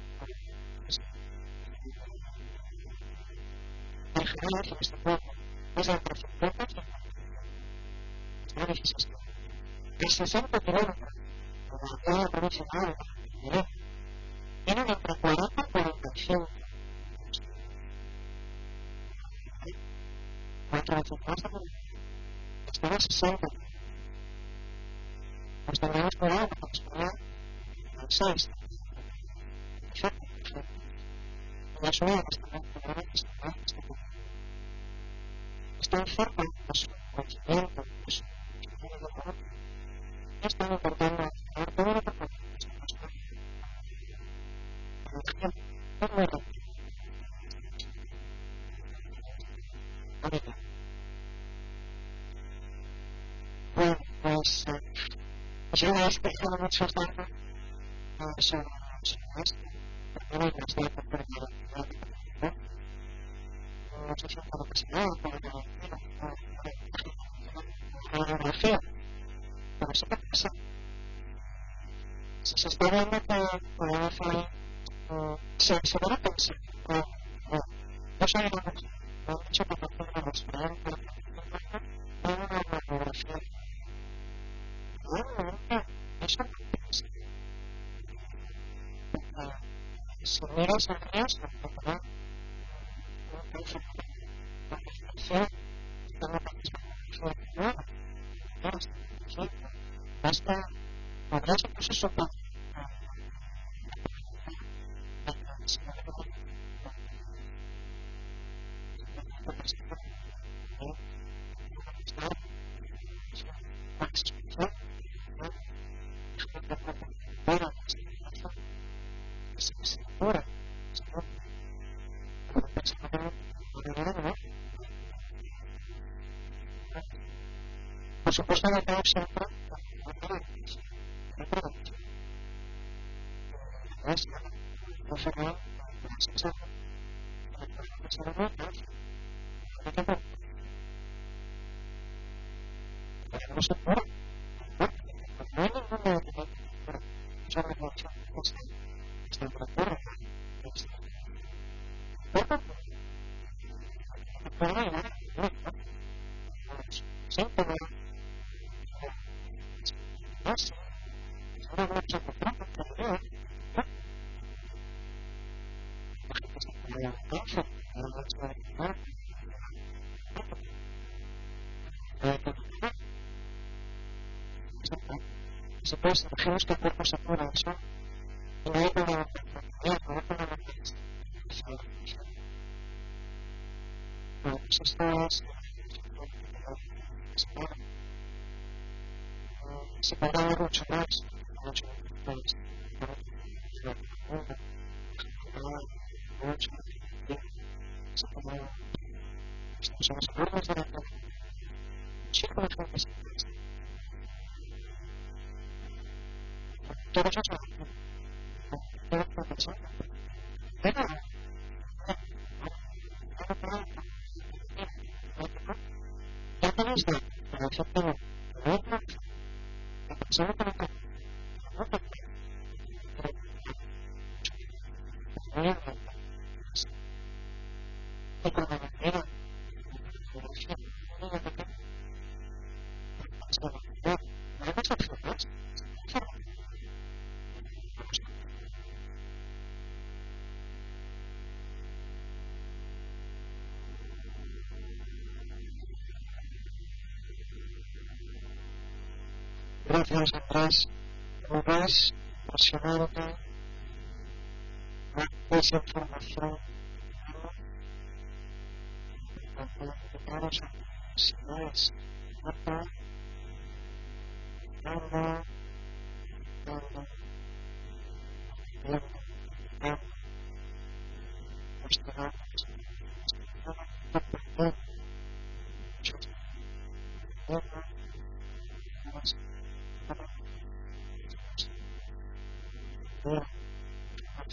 En general, en este pueblo, es entre 50 y 50. Está difícil esto. El 60% de la provincia de Álava, tienen entre 40 y 45. Cuatro veces más de están a 60. Nos tendríamos cuidado porque España al 6. Perfecto. Y eso es están cerca de su conocimiento, de su están intentando hacer todo lo que pueden. Es muy rápido. Ahorita. Bueno, pues yo he escuchado muchos datos sobre esto. Primero, las de no sé si es por ocasional, por la geografía, pero eso qué pasa. Si se está viendo que podemos ahí, se va a pensar, yo soy una mujer, me han dicho que tengo una restaurante, una geografía. Eso si miras el riesgo, ¿verdad? Basta, podrías incluso soportar. Por supuesto, no tengo siempre no se puede. No hay ninguna yo me he dicho, esta temperatura, siempre no sé, una noche de trabajo que me dio, después dejemos que el cuerpo se cura eso y no hay problema no hay problema bueno, pues esto es se podrá ver mucho más mucho se podrá somos acuerdos de la sí, por ejemplo, todo eso es todo profesor pero ya tenéis de por ejemplo solo para que gracias Andrés muy más apasionante más información para que si no es nada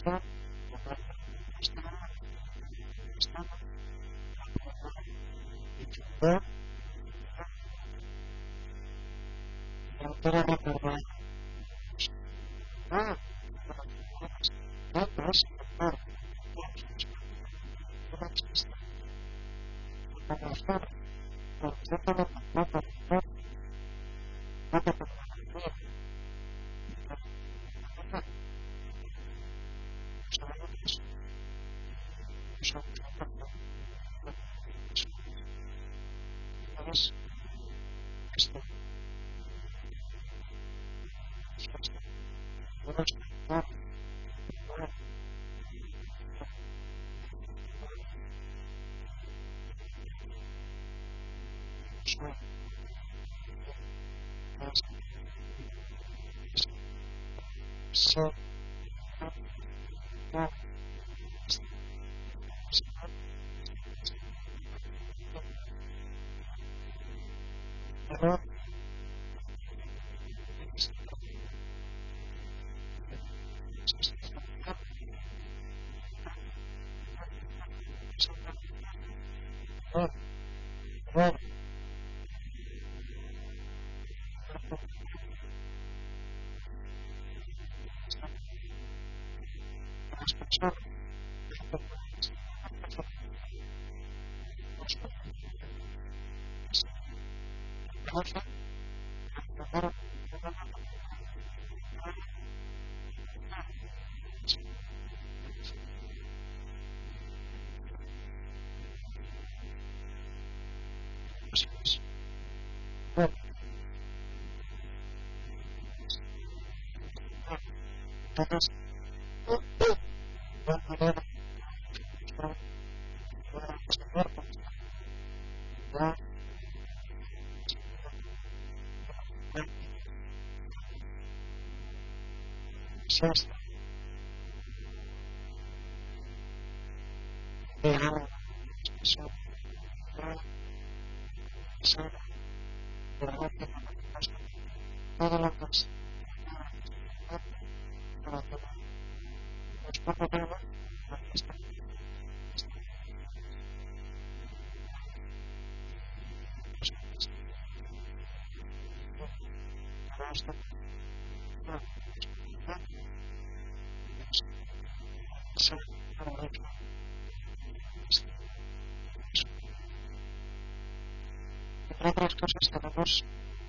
Otras cosas tenemos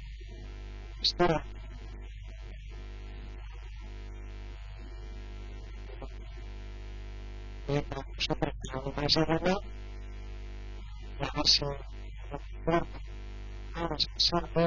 historia. Nosotros tenemos más arriba la base fuerte, ahora se salva,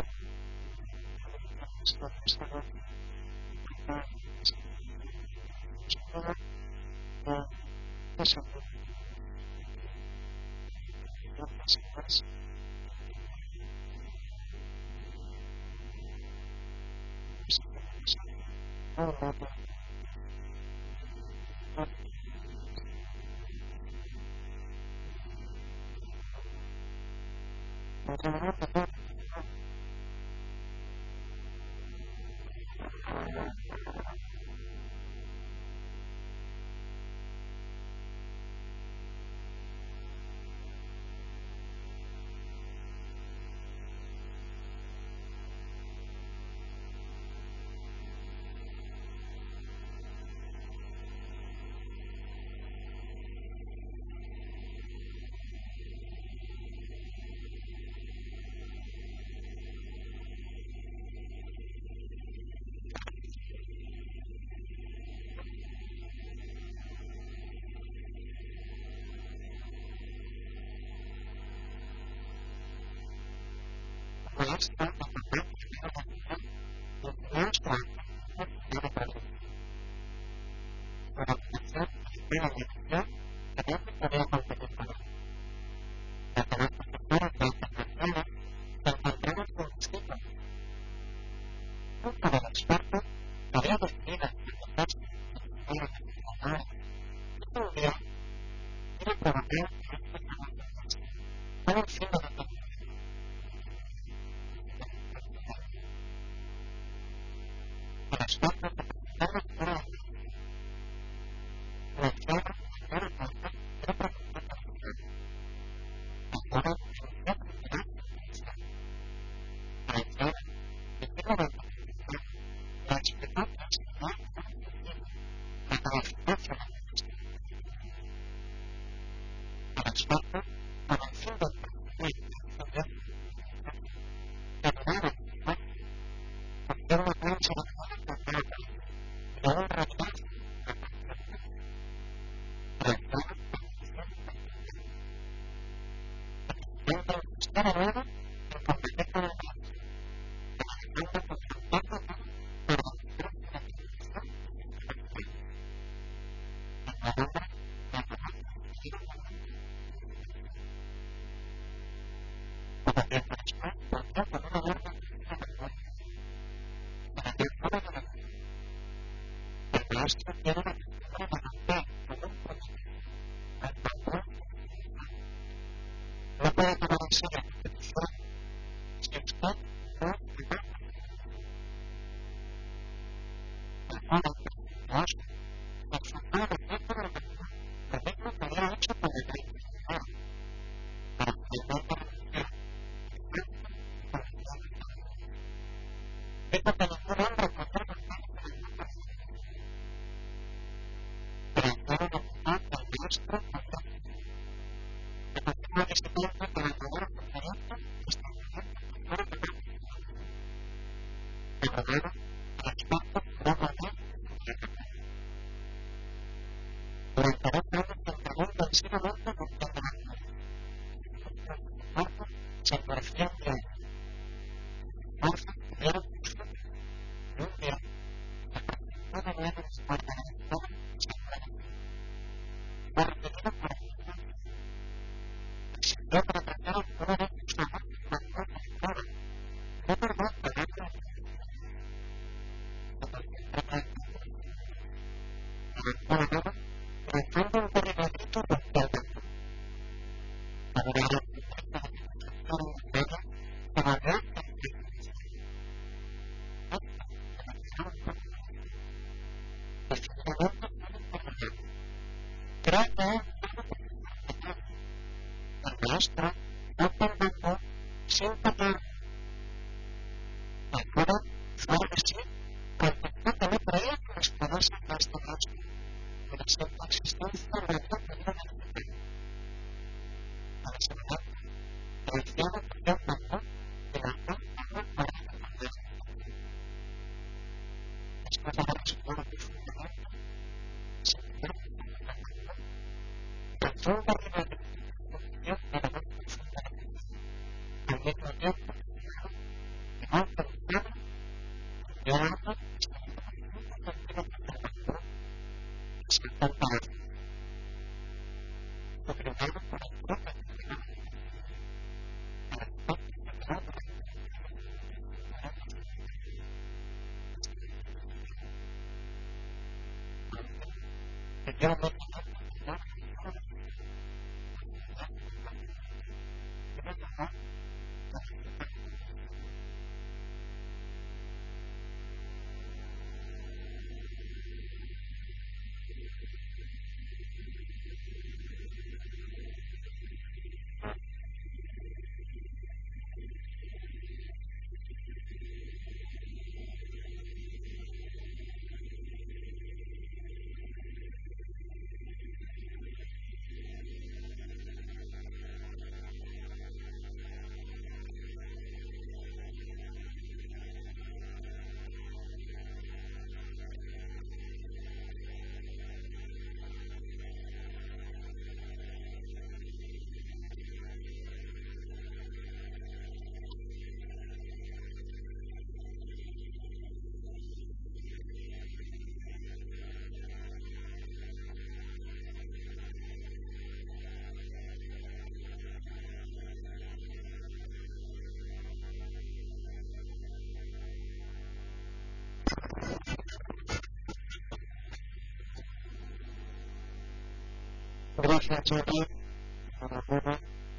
Gracias, Jordi. Enhorabuena.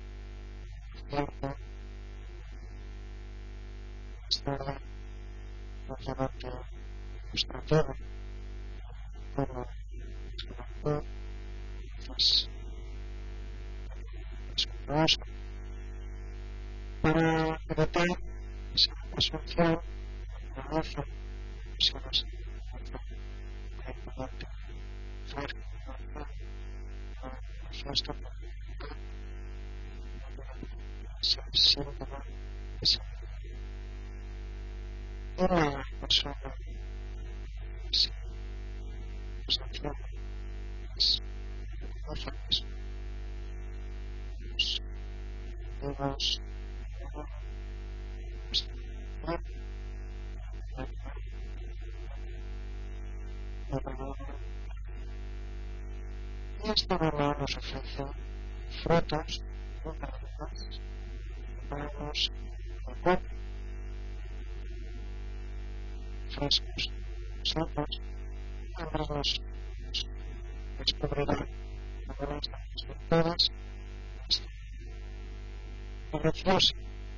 Cierto. Historia. No solamente extranjero, como extranjero, pues, es para evitar esa presunción, conoce, personas, importante, Y esta verdad nos ofrece frutos humanos, frescos, secos, abrimos, descubrirán algunas de las virtudes deliciosas.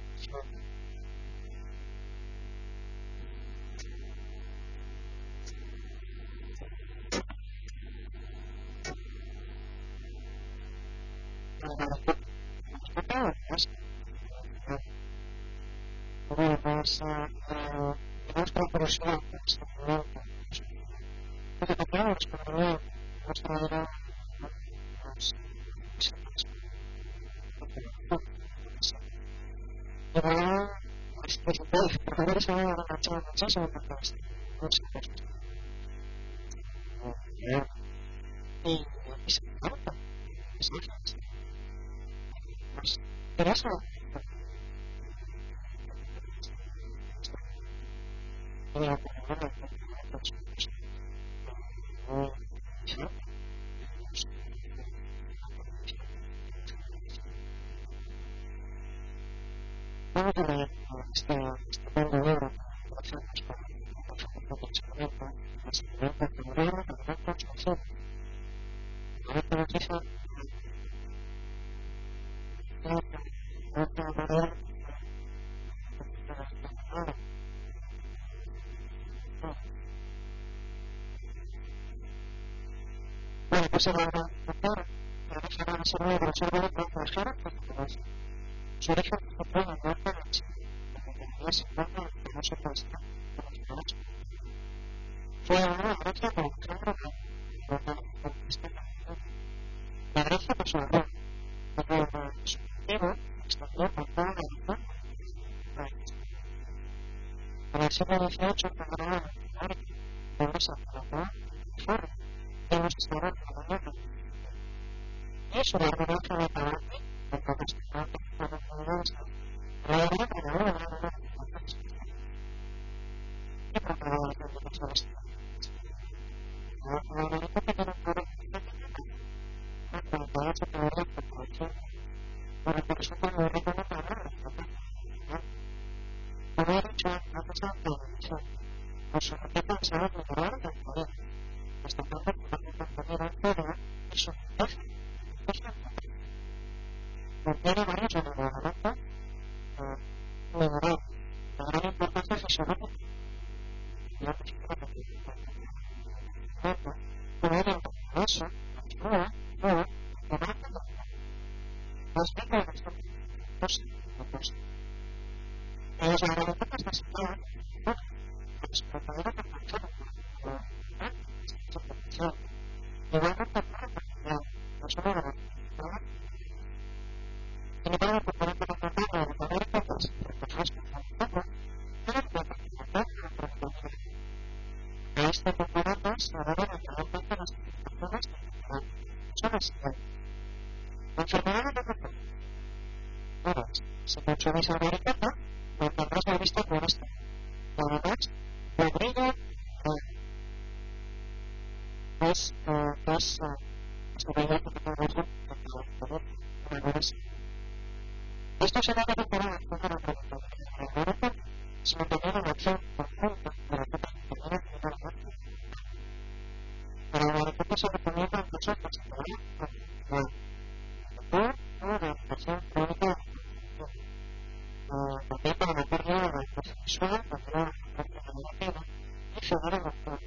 Tenemos como curiosidad en este momento, porque también nos convenía nuestra manera y ahora por favor se van a enganchar muchísimo porque muchas cosas y se encanta pero eso vamos a leer este estupendo libro relacionados con el pensamiento, primero, construcción. Ahora que nos dice otra manera bueno, pues el autor refiere a ese libro sobre el extranjero que su origen fue en el norte de Chile, que se encuentra en el famoso puesto de los fue una Grecia con un género de conquista la Grecia por su honor, pero su motivo extendió por toda la región. En el siglo XVIII, cuando era la pobreza global y fuera, hemos estado en la guerra. Y eso la revolución de Pavati, el protestante, la comunidades, la guerra de la guerra de la y por la revolución de los hombres. La revolución que tiene un poder la 48 teoría de populación, pero que resulta muy rico en la guerra. Como he dicho, no pasa de revolución. Por su objetivo de saber liberar del poder, destacando que la compañera Antonio y su jefe, contiene varios en el reglamento liberal, de gran importancia fisiológica, y la física como era el eso, la figura, o la marca, las reglas de esta cosa. Ellos la realidad es necesitar las propiedades de función, igualmente para la persona de la sin embargo, por poner por ejemplo, la poder cosas, refrescos, tampoco, pero a este componente se deben naturalmente las personas que son las la enfermedad de la ahora, si consumes americana, mantendrás la vista como esta. Y además, Rodrigo es una idea que tengo razón, esto se debe reparar a la pregunta de la Europa, si mantener una acción conjunta de la Copa Internacional de la Muerte. Para la Europa se recomienda incluso que se pueda la educación crónica también para la pérdida de la educación visual, para la pena y frenar el doctor.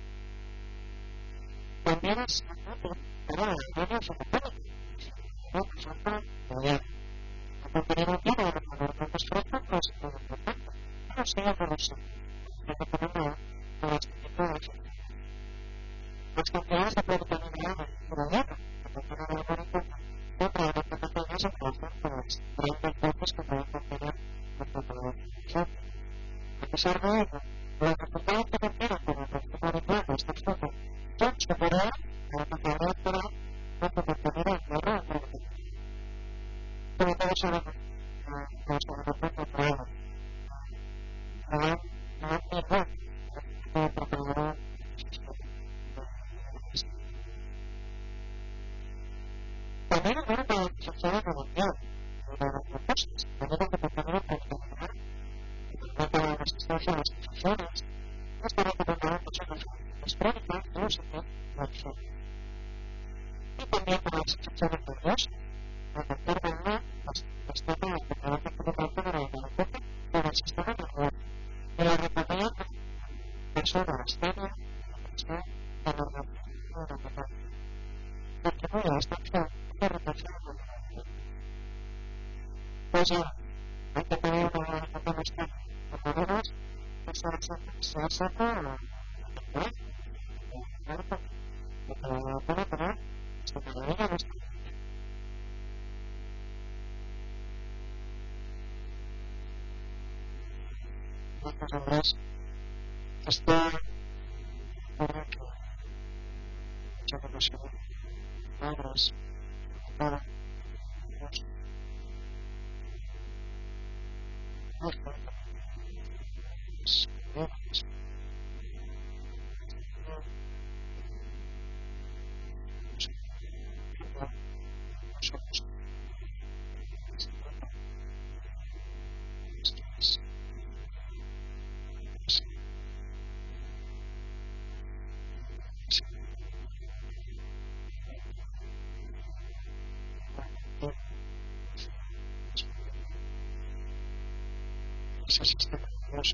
También es útil para la historia psicopática, por ejemplo, poder mantener un libro de los argumentos frescos es muy importante, no sea por eso, recomiendo para este tipo de efectos. cantidades de productividad por año, porque no lo conozco, otra de las pequeñas en relación con las grandes dotes que pueden contener un computador. A pesar de ello, los resultados que contienen como el conjunto habitual de este estudio son superiores a lo que se habría esperado por su contenido en tierra o producto. Sobre todo sabemos que los conocimientos de prueba no es mejor que el preparador también es bueno para que se pueda negociar los propuestas, de modo que pretendemos continuar para la resistencia a las infecciones, esto recomendado en personas crónicas, música, acción. Y también para las infecciones nerviosas, el doctor Bernard destaca la importancia importante de la inmunoterapia en el sistema nervioso y la recomienda persona astenia, depresión, neuropatía, contribuye a esta acción de retención de la pues ya, hay que tener una organización externa, por lo menos que se acerque a la para tener esta maravilla de esta muchos hombres está para que mucha depresión, madres, preocupada, hijos, muy fuerte, niños, nosotros, ese sistema nervioso,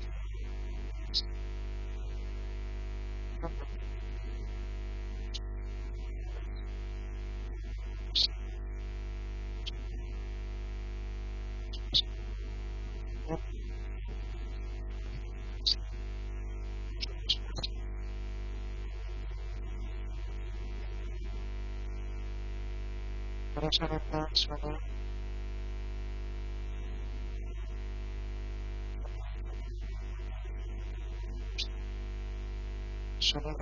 por esa razón solo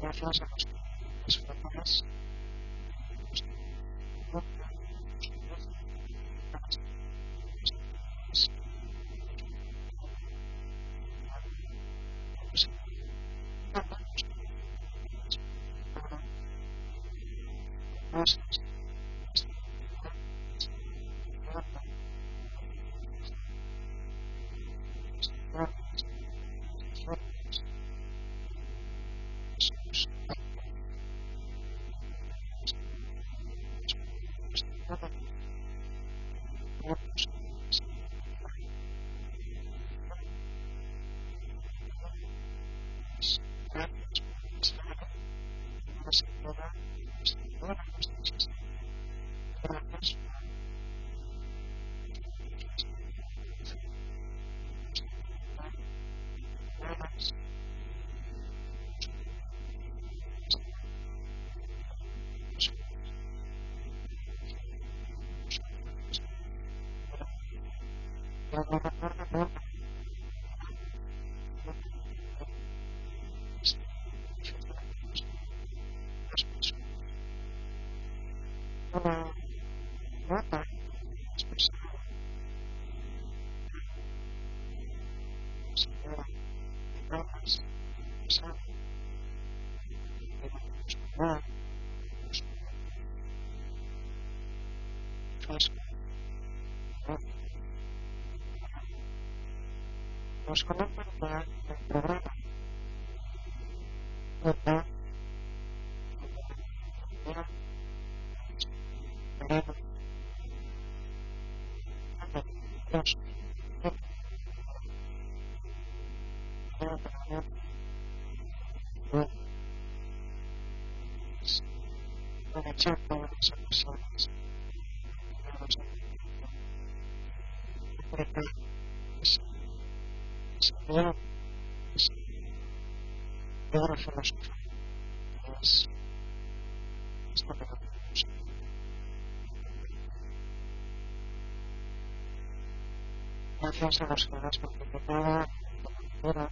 gracias a las fórmulas nos conectan el programa gracias a los que han participado fuera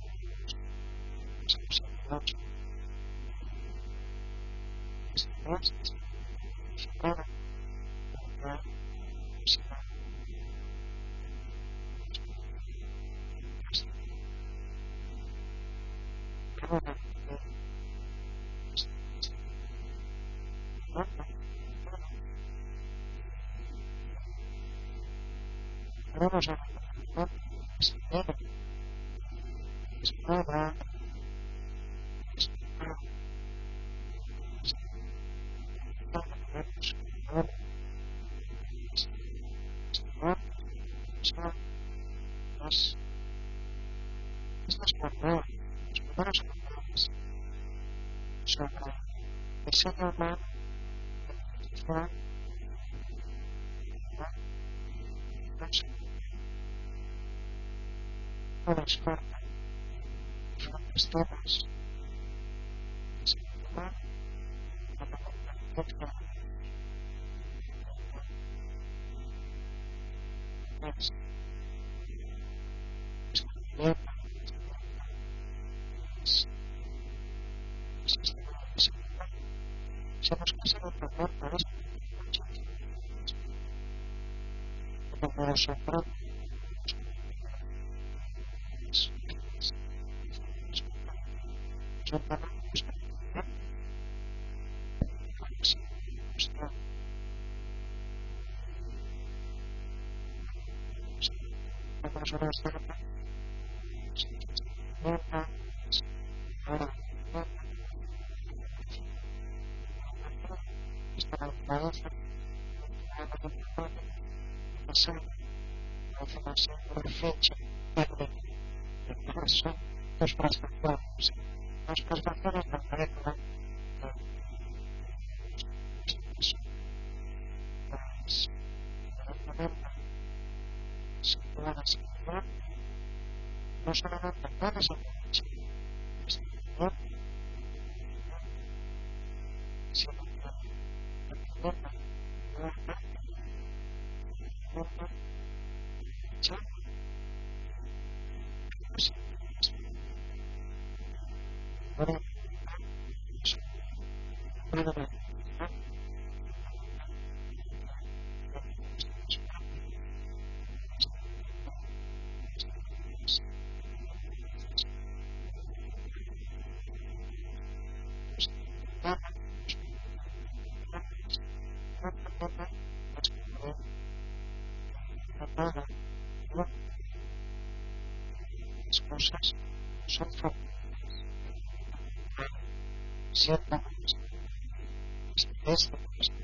vamos a cosas son siempre es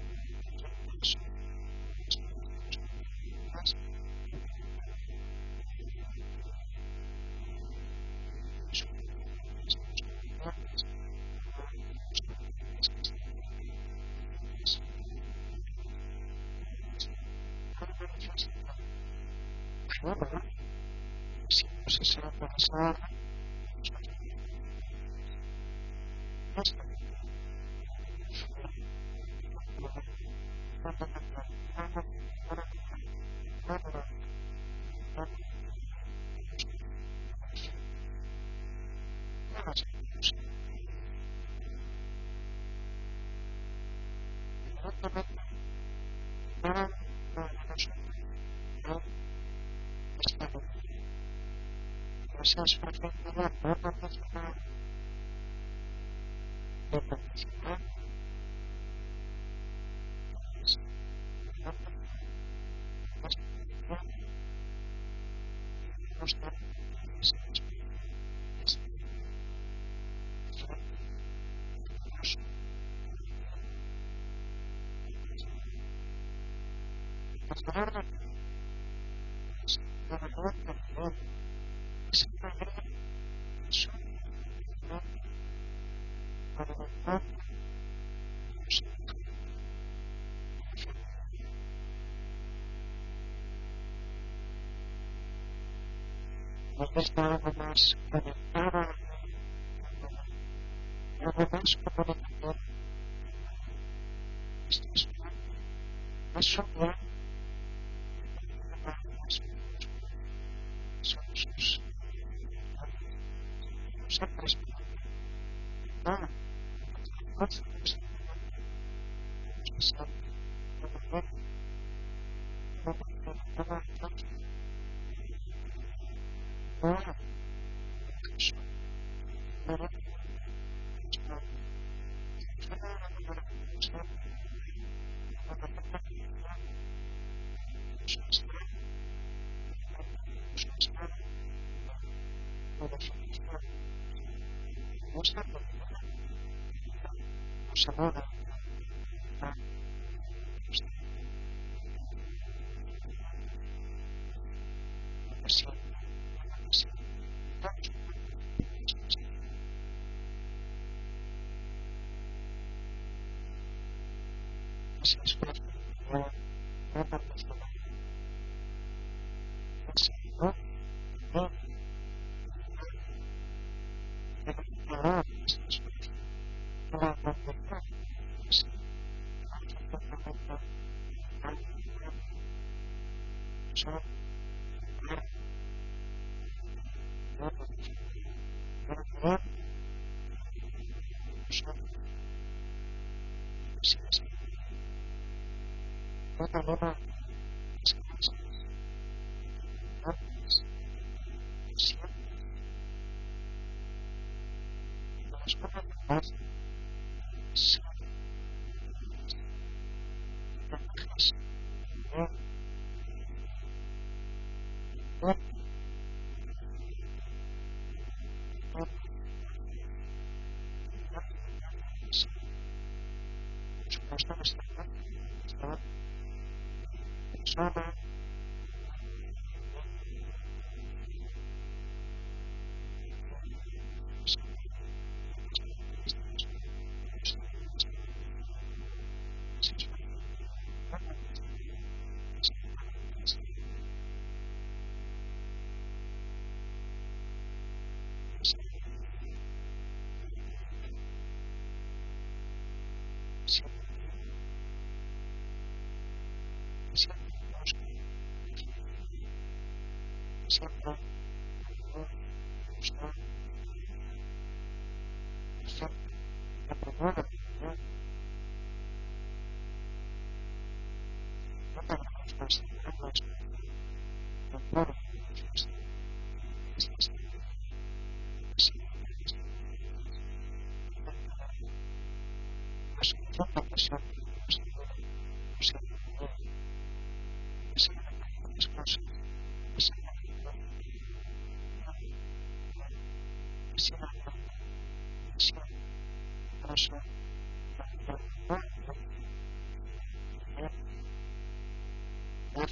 si no se sabe pensar esas perfeccionar no participar de participar está algo más conectado, algo más comunicador. Eso ya son sus siempre nada,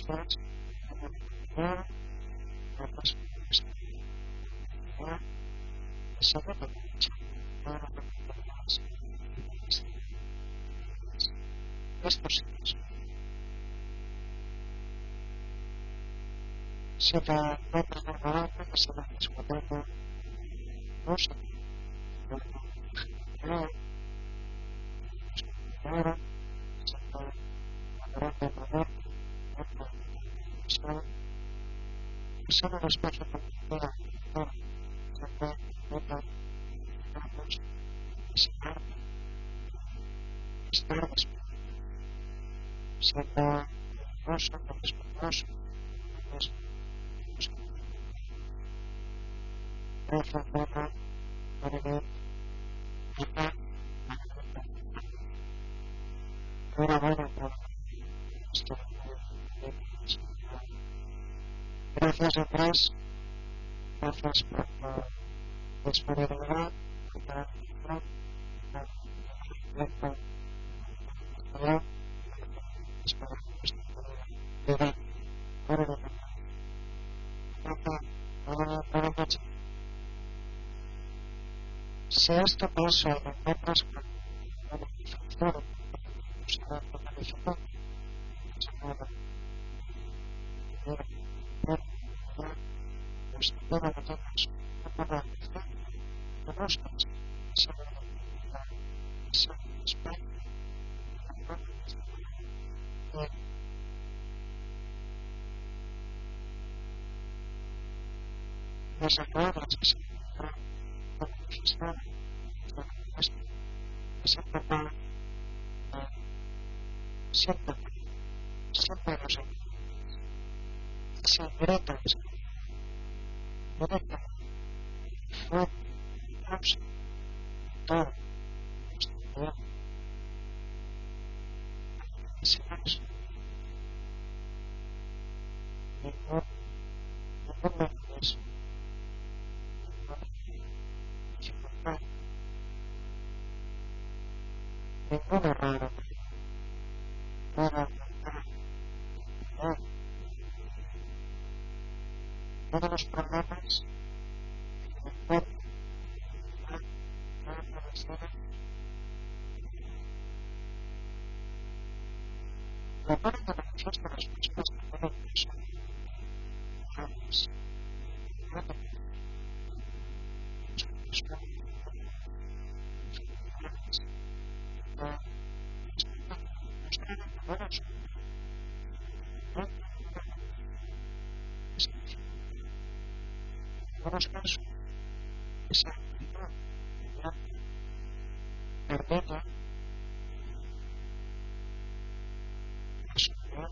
States, or purpose or significant estos sitios. Se da nota normal que se va discutiendo no se ahora se da aparato poder se da un espacio para estar siendo respetuoso, respetuoso, para ver una buena gracias a Dios, gracias por la disponibilidad, si esto pasa en otras organizaciones, las acuerdas que se están siempre los secretos directos fue todo hicimos ningún ningún error todos los problemas la parte de manifiesto las respuestas que no son raras algunos casos esa actividad permite la sociedad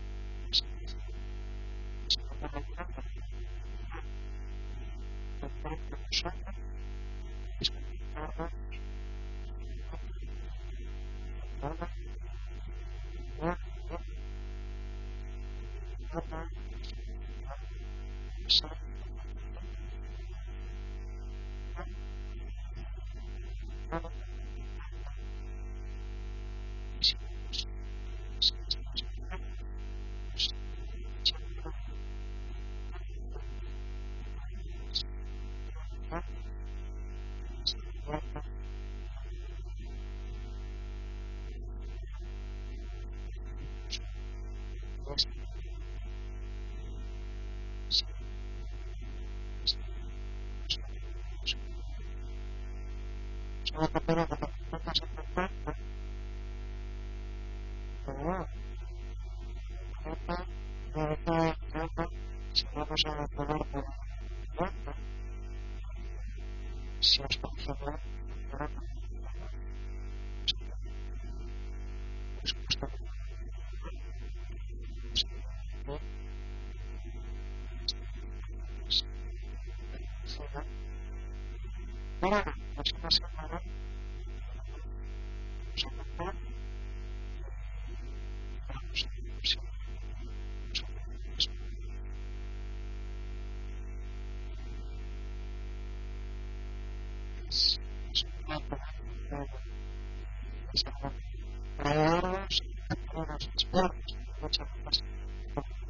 si vamos a poner por si os parece bien ahora es una semana para los esportes muchas gracias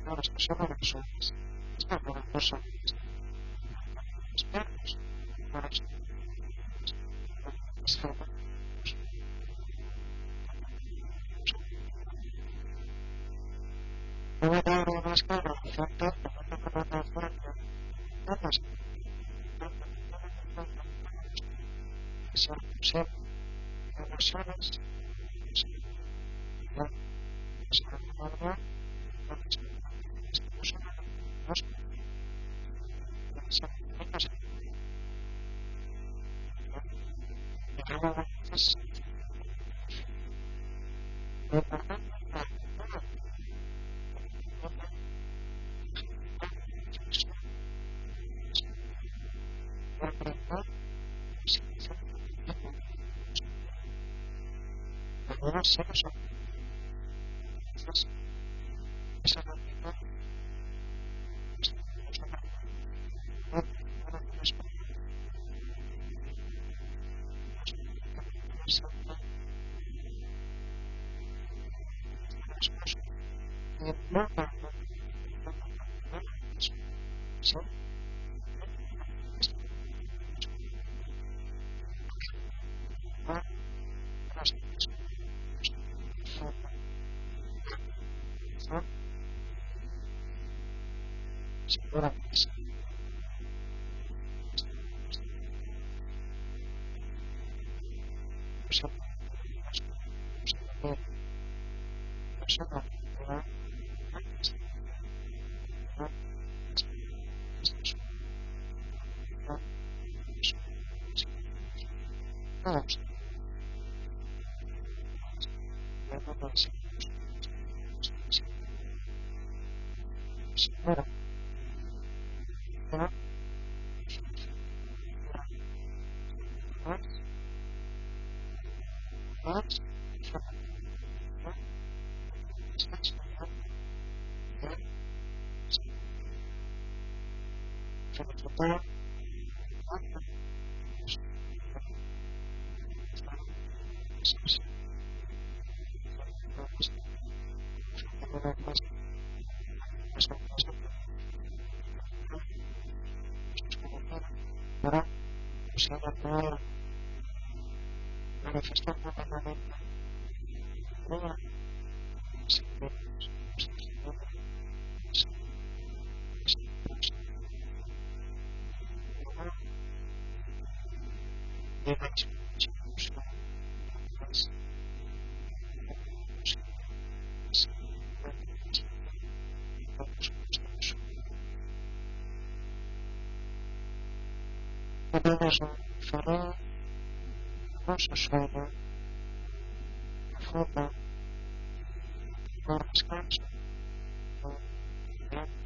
solo personas. Está para personas. Expertos. Para una teoría más clara de efecto de comunicación ambas son posibles relaciones de desarrollo algunos seres humanos esa realidad para usar poder manifestar públicamente una apenas un farol, hermoso sueño, profundo, no descanso, no